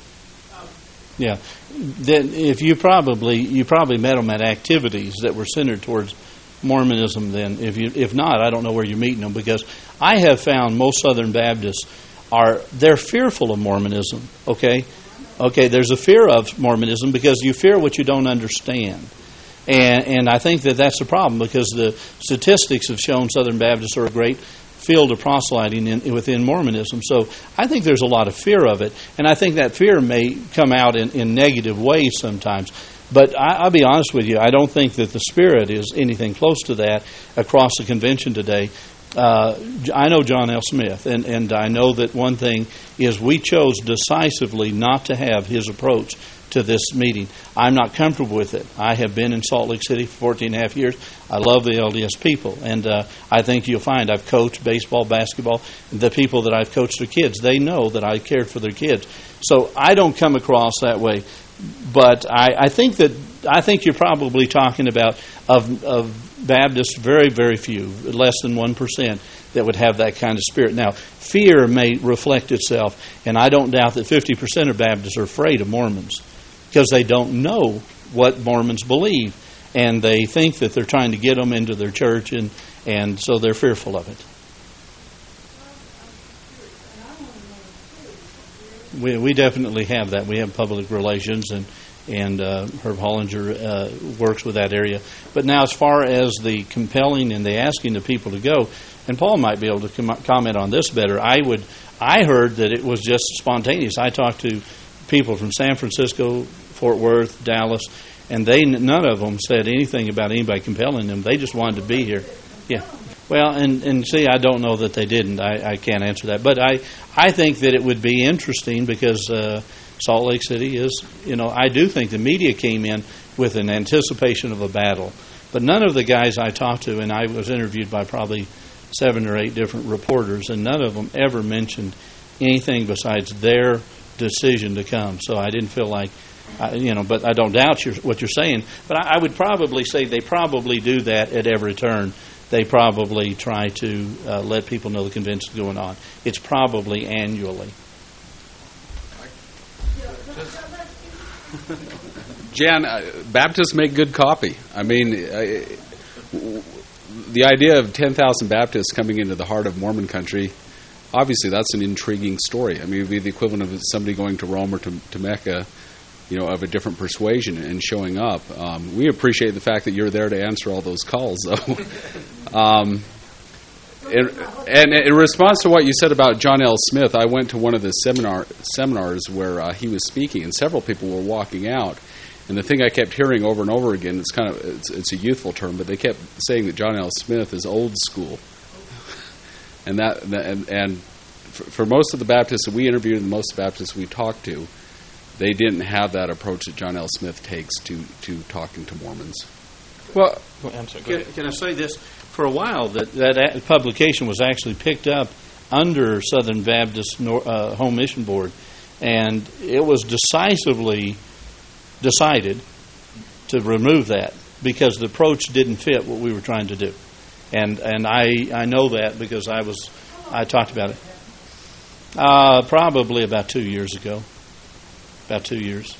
Speaker 4: Yeah, then if you probably you probably met them at activities that were centered towards Mormonism. Then, if you if not, I don't know where you're meeting them, because I have found most Southern Baptists are they're fearful of Mormonism. Okay. Okay, there's a fear of Mormonism because you fear what you don't understand. And and I think that that's the problem, because the statistics have shown Southern Baptists are a great field of proselyting in, within Mormonism. So I think there's a lot of fear of it. And I think that fear may come out in, in negative ways sometimes. But I, I'll be honest with you, I don't think that the spirit is anything close to that across the convention today. Uh, I know John L. Smith, and, and I know that one thing is we chose decisively not to have his approach to this meeting. I'm not comfortable with it. I have been in Salt Lake City for fourteen and a half years. I love the L D S people, and uh, I think you'll find I've coached baseball, basketball. The people that I've coached their kids, they know that I cared for their kids. So I don't come across that way. But I, I think that I think you're probably talking about of, of Baptists, very, very few, less than one percent, that would have that kind of spirit. Now, fear may reflect itself, and I don't doubt that fifty percent of Baptists are afraid of Mormons because they don't know what Mormons believe, and they think that they're trying to get them into their church, and, and so they're fearful of it. We we definitely have that. We have public relations, and and uh, Herb Hollinger uh, works with that area. But now, as far as the compelling and the asking the people to go, and Paul might be able to com- comment on this better. I would, I heard that it was just spontaneous. I talked to people from San Francisco, Fort Worth, Dallas, and they none of them said anything about anybody compelling them. They just wanted to be here. Yeah. Well, and, and see, I don't know that they didn't. I, I can't answer that. But I, I think that it would be interesting because uh, Salt Lake City is, you know, I do think the media came in with an anticipation of a battle. But none of the guys I talked to, and I was interviewed by probably seven or eight different reporters, and none of them ever mentioned anything besides their decision to come. So I didn't feel like, I, you know, but I don't doubt your, what you're saying. But I, I would probably say they probably do that at every turn. They probably try to uh, let people know the convention's going on. It's probably annually.
Speaker 3: Jan, uh, Baptists make good copy. I mean, uh, the idea of ten thousand Baptists coming into the heart of Mormon country, obviously that's an intriguing story. I mean, it would be the equivalent of somebody going to Rome or to, to Mecca, you know, of a different persuasion and showing up. Um, we appreciate the fact that you're there to answer all those calls, though. um, and, and in response to what you said about John L. Smith, I went to one of the seminar seminars where uh, he was speaking, and several people were walking out. And the thing I kept hearing over and over again, it's kind of it's, it's a youthful term, but they kept saying that John L. Smith is old school. and that and, and for, for most of the Baptists that we interviewed and most Baptists we talked to, they didn't have that approach that John L. Smith takes to, to talking to Mormons.
Speaker 4: Well, I'm sorry, can, can I say this? For a while, that, that publication was actually picked up under Southern Baptist uh, Home Mission Board, and it was decisively decided to remove that because the approach didn't fit what we were trying to do. And and I, I know that because I was I talked about it uh, probably about two years ago. About two years.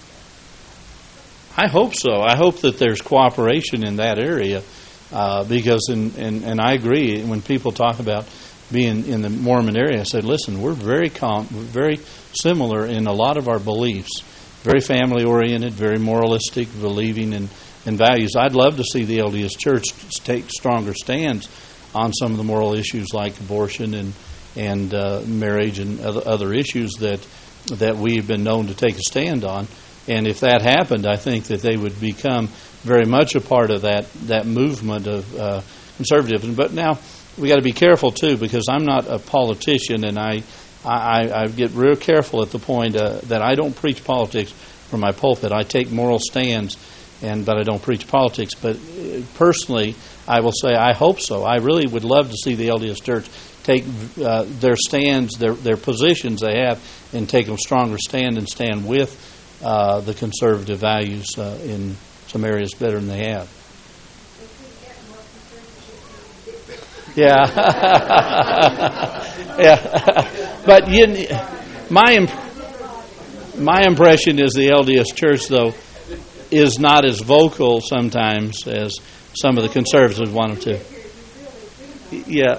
Speaker 4: I hope so. I hope that there's cooperation in that area uh, because, in, and, and I agree, when people talk about being in the Mormon area, I said, listen, we're very com- we're very similar in a lot of our beliefs, very family-oriented, very moralistic, believing in, in values. I'd love to see the L D S Church take stronger stands on some of the moral issues like abortion and, and uh, marriage and other, other issues that that we've been known to take a stand on. And if that happened, I think that they would become very much a part of that, that movement of uh, conservatism. But now we got to be careful, too, because I'm not a politician, and I I, I get real careful at the point uh, that I don't preach politics from my pulpit. I take moral stands, and but I don't preach politics. But uh, personally, I will say I hope so. I really would love to see the L D S Church take uh, their stands, their their positions they have, and take a stronger stand and stand with uh, the conservative values uh, in some areas better than they have. Yeah, yeah. But you, my imp- my impression is the L D S Church, though, is not as vocal sometimes as some of the conservatives want them to. Yeah.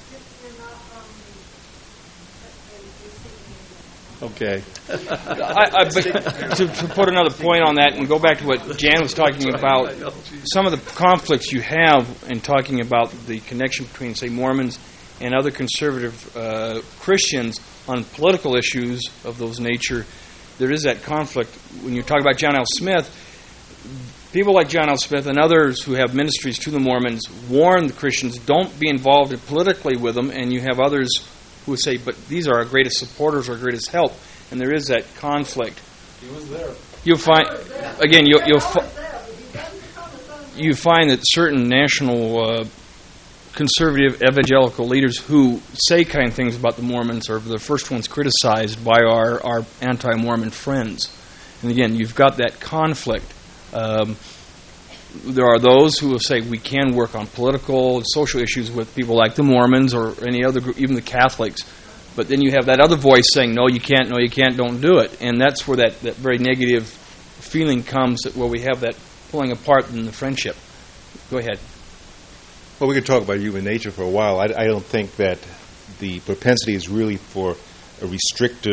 Speaker 4: Okay.
Speaker 2: I, I, but to, to put another point on that and go back to what Jan was talking about, some of the conflicts you have in talking about the connection between, say, Mormons and other conservative uh, Christians on political issues of those nature, there is that conflict. When you talk about John L. Smith, people like John L. Smith and others who have ministries to the Mormons warn the Christians, don't be involved politically with them, and you have others who would say, but these are our greatest supporters, our greatest help, and there is that conflict.
Speaker 3: He was there.
Speaker 2: You'll find, again, you'll, you'll fi- you find that certain national uh, conservative evangelical leaders who say kind things about the Mormons are the first ones criticized by our, our anti-Mormon friends. And again, you've got that conflict. Um, there are those who will say we can work on political and social issues with people like the Mormons or any other group, even the Catholics. But then you have that other voice saying, no, you can't, no, you can't, don't do it. And that's where that, that very negative feeling comes, that where we have that pulling apart in the friendship. Go ahead.
Speaker 5: Well, we could talk about human nature for a while. I, I don't think that the propensity is really for a restrictive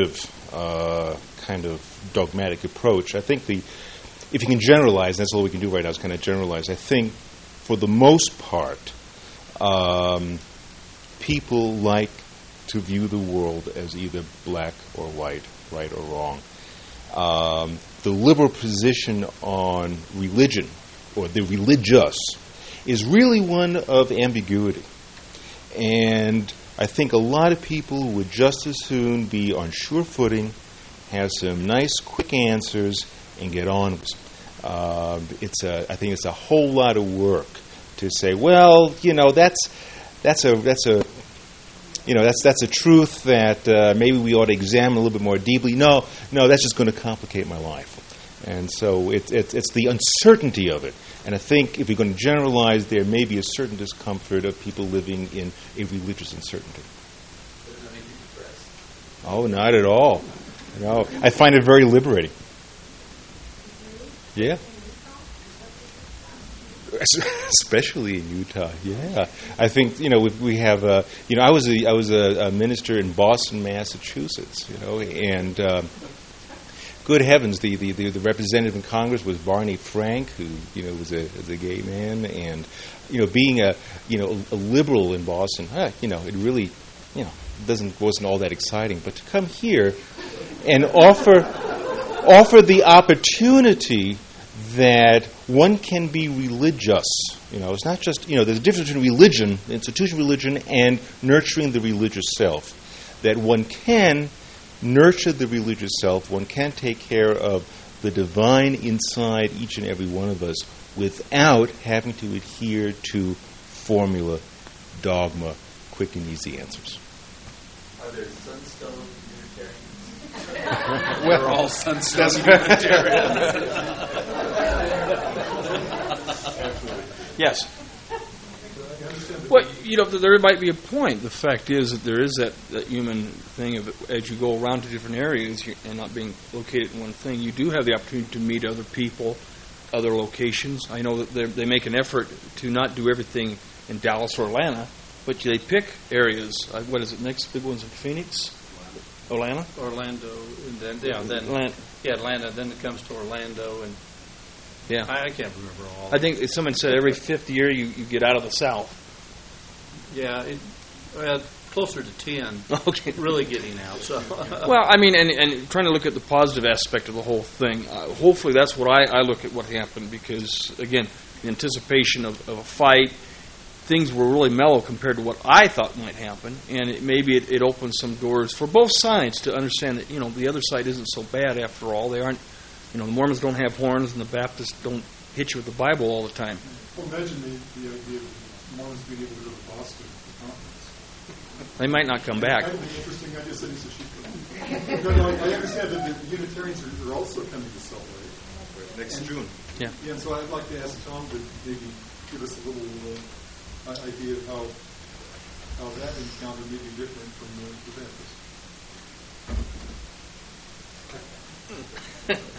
Speaker 5: uh, kind of dogmatic approach. I think the, if you can generalize, that's all we can do right now is kind of generalize. I think for the most part, um, people like to view the world as either black or white, right or wrong. Um, the liberal position on religion, or the religious, is really one of ambiguity. And I think a lot of people would just as soon be on sure footing, have some nice, quick answers, and get on. Uh, it's a, I think it's a whole lot of work to say, well, you know, that's that's a that's a you know that's that's a truth that uh, maybe we ought to examine a little bit more deeply. No, no, that's just going to complicate my life. And so it, it, it's the uncertainty of it. And I think if we're going to generalize, there may be a certain discomfort of people living in a religious uncertainty.
Speaker 6: Does that make you depressed?
Speaker 5: Oh, not at all. No, I find it very liberating. Yeah. Especially in Utah, yeah. I think you know we, we have. Uh, you know, I was a I was a, a minister in Boston, Massachusetts. You know, and um, good heavens, the, the, the, the representative in Congress was Barney Frank, who you know was a was a gay man, and you know being a you know a, a liberal in Boston, huh, you know it really you know doesn't wasn't all that exciting. But to come here and offer offer the opportunity that one can be religious. You know, it's not just, you know, there's a difference between religion, institutional religion, and nurturing the religious self. That one can nurture the religious self, one can take care of the divine inside each and every one of us without having to adhere to formula, dogma, quick and easy answers.
Speaker 6: Are there sunstone Unitarians?
Speaker 3: We're all sunstone Unitarians.
Speaker 2: Yes. Well, you know, there might be a point. The fact is that there is that, that human thing of as you go around to different areas and not being located in one thing, you do have the opportunity to meet other people, other locations. I know that they make an effort to not do everything in Dallas or Atlanta, but they pick areas. Uh, what is it? Next big one's in Phoenix, Atlanta,
Speaker 4: Orlando, and then yeah, then
Speaker 2: Atlanta.
Speaker 4: yeah, Atlanta. Then it comes to Orlando, and
Speaker 2: Yeah,
Speaker 4: I, I can't remember all.
Speaker 2: I think someone said every fifth year you, you get out of the South.
Speaker 4: Yeah, it, well, closer to ten.
Speaker 2: Okay,
Speaker 4: really getting out. So
Speaker 2: well, I mean, and, and trying to look at the positive aspect of the whole thing. Uh, hopefully, that's what I, I look at what happened because again, the anticipation of, of a fight, things were really mellow compared to what I thought might happen, and it, maybe it, it opened some doors for both sides to understand that you know the other side isn't so bad after all. They aren't. You know, the Mormons don't have horns, and the Baptists don't hit you with the Bible all the time.
Speaker 7: Well, imagine the, the idea of Mormons being able to go to Boston for the conference.
Speaker 2: They might not come back.
Speaker 7: Kind of an interesting idea, setting a sheep. No, no, I, I understand that the Unitarians are, are also coming to Salt Lake.
Speaker 5: Next June.
Speaker 2: Yeah.
Speaker 7: Yeah, and so I'd like to ask Tom to maybe give us a little uh, idea of how how that encounter may be different from the, the Baptist.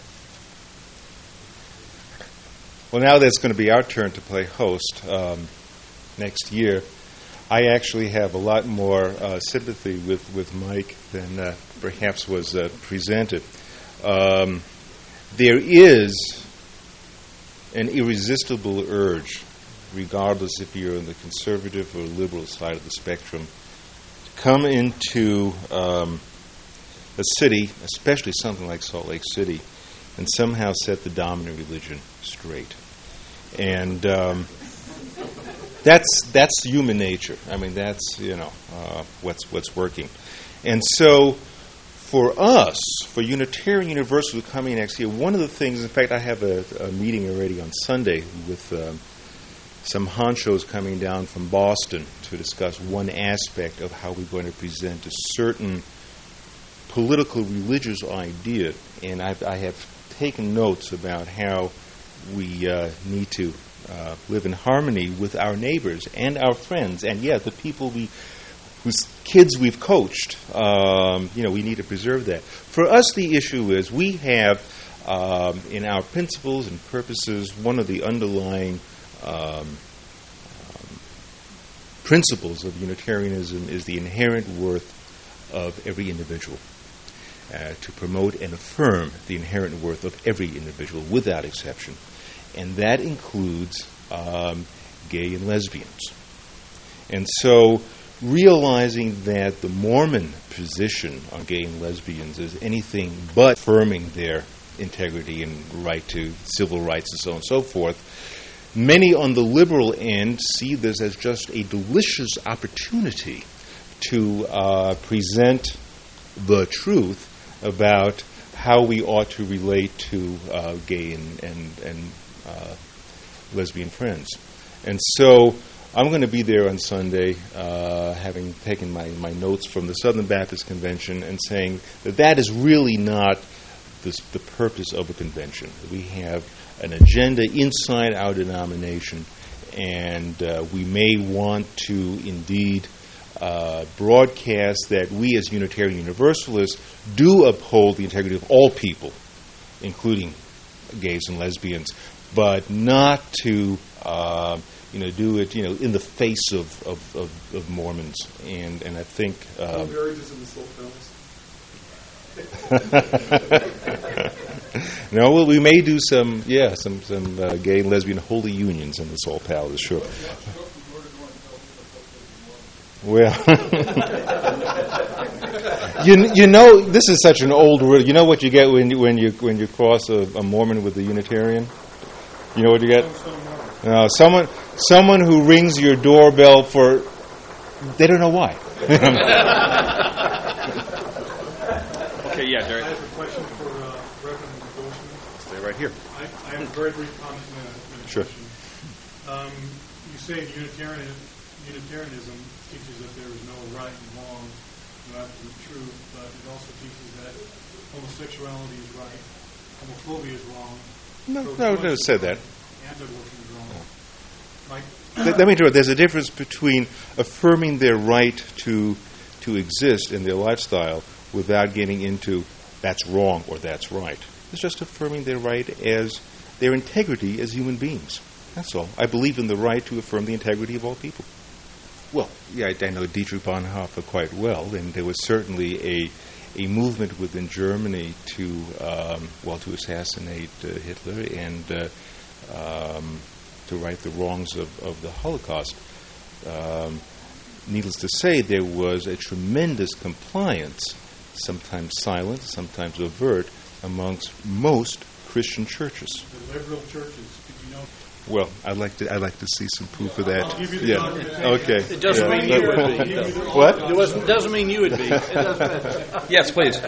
Speaker 5: Well, now that's going to be our turn to play host um, next year. I actually have a lot more uh, sympathy with, with Mike than uh, perhaps was uh, presented. Um, there is an irresistible urge, regardless if you're on the conservative or liberal side of the spectrum, to come into um, a city, especially something like Salt Lake City, and somehow set the dominant religion straight. And um, that's that's human nature. I mean, that's, you know, uh, what's what's working. And so for us, for Unitarian Universal coming next year, one of the things, in fact, I have a, a meeting already on Sunday with um, some honchos coming down from Boston to discuss one aspect of how we're going to present a certain political religious idea. And I've, I have taken notes about how we uh, need to uh, live in harmony with our neighbors and our friends, and yeah, the people we, whose kids we've coached. Um, you know, we need to preserve that. For us, the issue is we have um, in our principles and purposes one of the underlying um, um, principles of Unitarianism is the inherent worth of every individual. uh, to promote and affirm the inherent worth of every individual without exception. And that includes um, gay and lesbians. And so realizing that the Mormon position on gay and lesbians is anything but affirming their integrity and right to civil rights and so on and so forth, many on the liberal end see this as just a delicious opportunity to uh, present the truth about how we ought to relate to uh, gay and, and, and uh, lesbian friends. And so I'm going to be there on Sunday, uh, having taken my, my notes from the Southern Baptist Convention and saying that that is really not this, the purpose of a convention. We have an agenda inside our denomination, and uh, we may want to indeed uh, broadcast that we as Unitarian Universalists do uphold the integrity of all people, including gays and lesbians, but not to uh, you know, do it, you know, in the face of, of, of, of Mormons. And and I think
Speaker 7: No
Speaker 5: um,
Speaker 7: marriages in the Salt Palace.
Speaker 5: no, well, we may do some, yeah, some some uh, gay and lesbian holy unions in the Salt Palace, sure. Well, you you know, this is such an old word. You know what you get when you when you when you cross a, a Mormon with a Unitarian? You know what you get? Uh, someone someone who rings your doorbell for they don't know why.
Speaker 2: Okay, yeah, Derek.
Speaker 7: I have a question for uh, Reverend Goldschmidt.
Speaker 5: Stay right here.
Speaker 7: I, I have a very brief comment and a, and a
Speaker 5: Sure.
Speaker 7: question. Um, you say Unitarian, Unitarianism teaches that there is no right and wrong, no absolute truth, but it also teaches that homosexuality is right, homophobia is wrong.
Speaker 5: No,
Speaker 7: pro-choice
Speaker 5: no, no,
Speaker 7: is
Speaker 5: said
Speaker 7: wrong,
Speaker 5: that.
Speaker 7: Anti-abortion is wrong. Mike?
Speaker 5: Let, let me do it. There's a difference between affirming their right to to exist in their lifestyle without getting into that's wrong or that's right. It's just affirming their right as their integrity as human beings. That's all. I believe in the right to affirm the integrity of all people. Well, yeah, I, I know Dietrich Bonhoeffer quite well, and there was certainly a a movement within Germany to um, well to assassinate uh, Hitler and uh, um, to right the wrongs of, of the Holocaust. Um, needless to say, there was a tremendous compliance, sometimes silent, sometimes overt, amongst most Christian churches.
Speaker 7: The liberal churches, did you know?
Speaker 5: Well, I'd like to I'd like to see some proof of that.
Speaker 7: I'll give you the
Speaker 5: Yeah.
Speaker 7: documentation.
Speaker 5: Okay.
Speaker 4: It doesn't
Speaker 5: Yeah.
Speaker 4: mean you would be.
Speaker 5: What?
Speaker 4: It wasn't, doesn't mean you would be. It doesn't-
Speaker 2: Yes, please.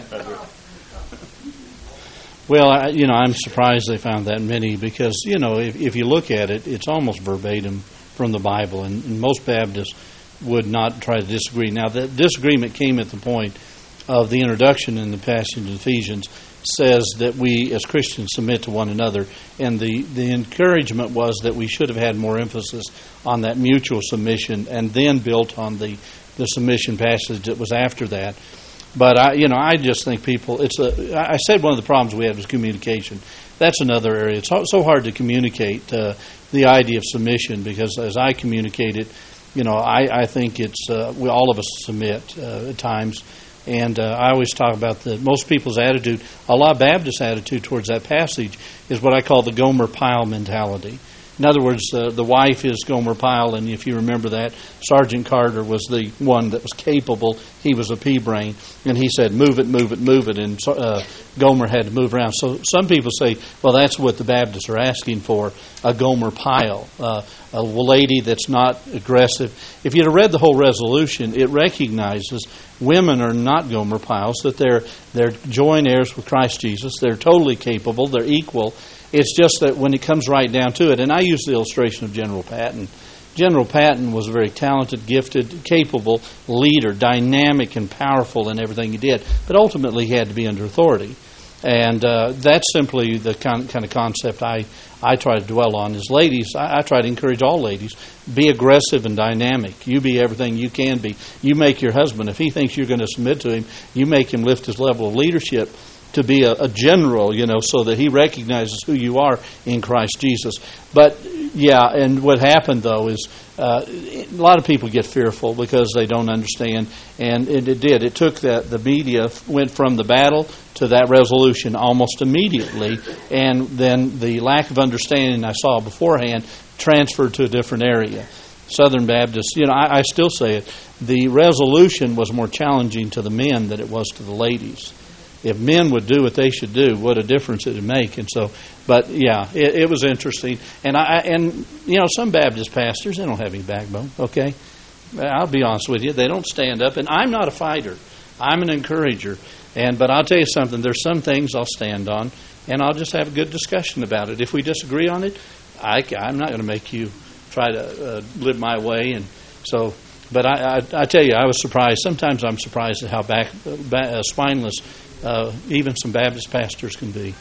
Speaker 4: Well, I, you know, I'm surprised they found that many because, you know, if, if you look at it, it's almost verbatim from the Bible, and, and most Baptists would not try to disagree. Now, the disagreement came at the point of the introduction in the passage in Ephesians says that we as Christians submit to one another, and the, the encouragement was that we should have had more emphasis on that mutual submission and then built on the, the submission passage that was after that. But I, you know, I just think people. It's a. I said one of the problems we have is communication. That's another area. It's so, so hard to communicate uh, the idea of submission because as I communicate it, you know, I, I think it's uh, we all of us submit uh, at times, and uh, I always talk about the most people's attitude. A lot of Baptist attitude towards that passage is what I call the Gomer Pyle mentality. In other words, uh, the wife is Gomer Pyle, and if you remember that, Sergeant Carter was the one that was capable. He was a pea-brain, and he said, move it, move it, move it, and uh, Gomer had to move around. So some people say, well, that's what the Baptists are asking for, a Gomer Pyle, uh, a lady that's not aggressive. If you'd have read the whole resolution, it recognizes women are not Gomer Pyles, that they're, they're joint heirs with Christ Jesus. They're totally capable. They're equal. It's just that when it comes right down to it, and I use the illustration of General Patton. General Patton was a very talented, gifted, capable leader, dynamic and powerful in everything he did, but ultimately he had to be under authority. And uh, that's simply the kind, kind of concept I, I try to dwell on. As ladies, I, I try to encourage all ladies, be aggressive and dynamic. You be everything you can be. You make your husband, if he thinks you're going to submit to him, you make him lift his level of leadership to be a, a general, you know, so that he recognizes who you are in Christ Jesus. But, yeah, and what happened, though, is uh, a lot of people get fearful because they don't understand, and it, it did. It took that the media went from the battle to that resolution almost immediately, and then the lack of understanding I saw beforehand transferred to a different area. Southern Baptists, you know, I, I still say it, the resolution was more challenging to the men than it was to the ladies. If men would do what they should do, what a difference it would make. And so, but yeah, it, it was interesting. And I and you know, some Baptist pastors, they don't have any backbone. Okay, I'll be honest with you, they don't stand up. And I'm not a fighter. I'm an encourager. And but I'll tell you something. There's some things I'll stand on, and I'll just have a good discussion about it. If we disagree on it, I, I'm not going to make you try to uh, live my way. And so, but I, I, I tell you, I was surprised. Sometimes I'm surprised at how back, back uh, spineless. Uh, even some Baptist pastors can be.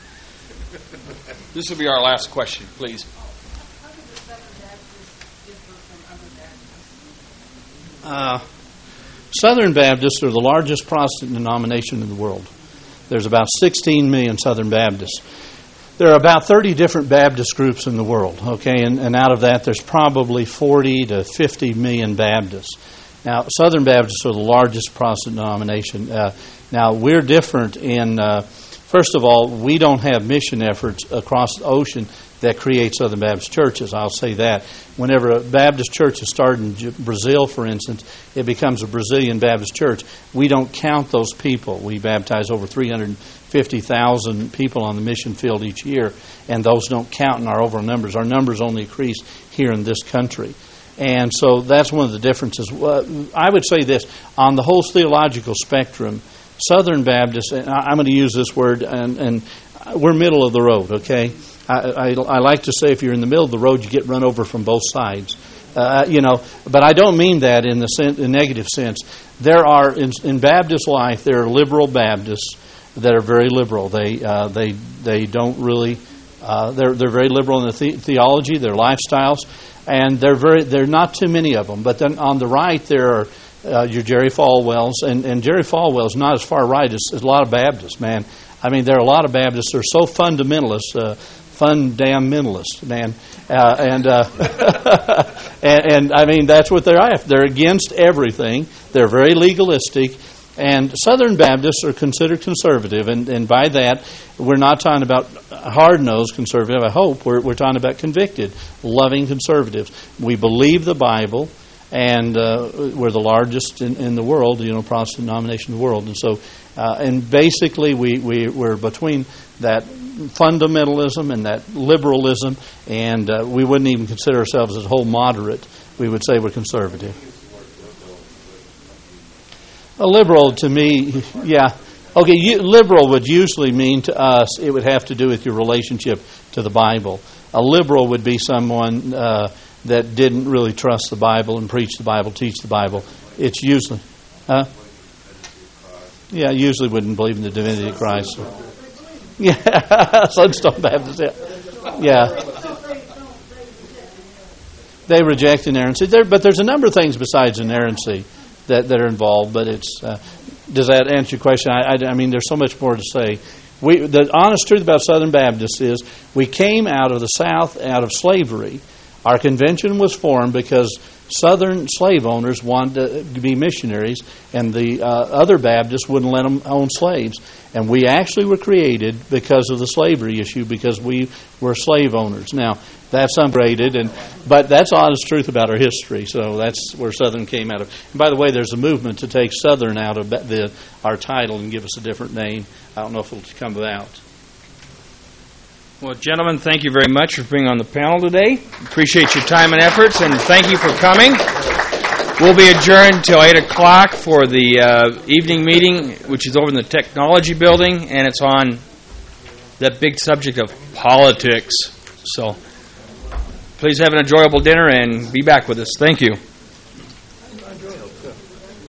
Speaker 2: This will be our last question, please.
Speaker 8: How do the Southern Baptists differ from other Baptists?
Speaker 4: Uh, Southern Baptists are the largest Protestant denomination in the world. There's about sixteen million Southern Baptists. There are about thirty different Baptist groups in the world, okay, and, and out of that there's probably forty to fifty million Baptists. Now, Southern Baptists are the largest Protestant denomination. Uh, now, we're different in, uh, first of all, we don't have mission efforts across the ocean that create Southern Baptist churches. I'll say that. Whenever a Baptist church is started in Brazil, for instance, it becomes a Brazilian Baptist church. We don't count those people. We baptize over three hundred fifty thousand people on the mission field each year, and those don't count in our overall numbers. Our numbers only increase here in this country. And so that's one of the differences. I would say this, on the whole theological spectrum, Southern Baptists, and I'm going to use this word, and, and we're middle of the road, okay? I, I, I like to say if you're in the middle of the road, you get run over from both sides. Uh, you know, but I don't mean that in the, sen- the negative sense. There are, in, in Baptist life, there are liberal Baptists that are very liberal. They uh, they they don't really, uh, they're, they're very liberal in their the- theology, their lifestyles. And they're very, there are not too many of them. But then on the right, there are uh, your Jerry Falwells. And, and Jerry Falwell is not as far right as, as a lot of Baptists, man. I mean, there are a lot of Baptists that are so fundamentalist, uh, fun damn mentalist, man. Uh, and, uh, and, and, I mean, that's what they're after. They're against everything. They're very legalistic. And Southern Baptists are considered conservative, and, and by that, we're not talking about hard-nosed conservative, I hope. We're, we're talking about convicted, loving conservatives. We believe the Bible, and uh, we're the largest in, in the world, you know, Protestant denomination in the world. And so, uh, and basically, we, we, we're between that fundamentalism and that liberalism, and uh, we wouldn't even consider ourselves as a whole moderate. We would say we're conservative. A liberal, to me, yeah. Okay, you, liberal would usually mean to us, it would have to do with your relationship to the Bible. A liberal would be someone uh, that didn't really trust the Bible and preach the Bible, teach the Bible. It's usually, huh? Yeah, usually wouldn't believe in the divinity of Christ. Yeah, Sunstone Baptist, yeah. Yeah. They reject inerrancy. There, but there's a number of things besides inerrancy that, that are involved, but it's uh, does that answer your question? I, I, I mean, there's so much more to say. We, the honest truth about Southern Baptists is we came out of the South, out of slavery. Our convention was formed because Southern slave owners wanted to be missionaries, and the uh, other Baptists wouldn't let them own slaves. And we actually were created because of the slavery issue, because we were slave owners. Now, that's ungraded, and but that's honest truth about our history. So that's where Southern came out of. And by the way, there's a movement to take Southern out of the, our title and give us a different name. I don't know if it'll come about.
Speaker 2: Well, gentlemen, thank you very much for being on the panel today. Appreciate your time and efforts, and thank you for coming. We'll be adjourned till eight o'clock for the uh, evening meeting, which is over in the Technology Building, and it's on that big subject of politics. So please have an enjoyable dinner and be back with us. Thank you.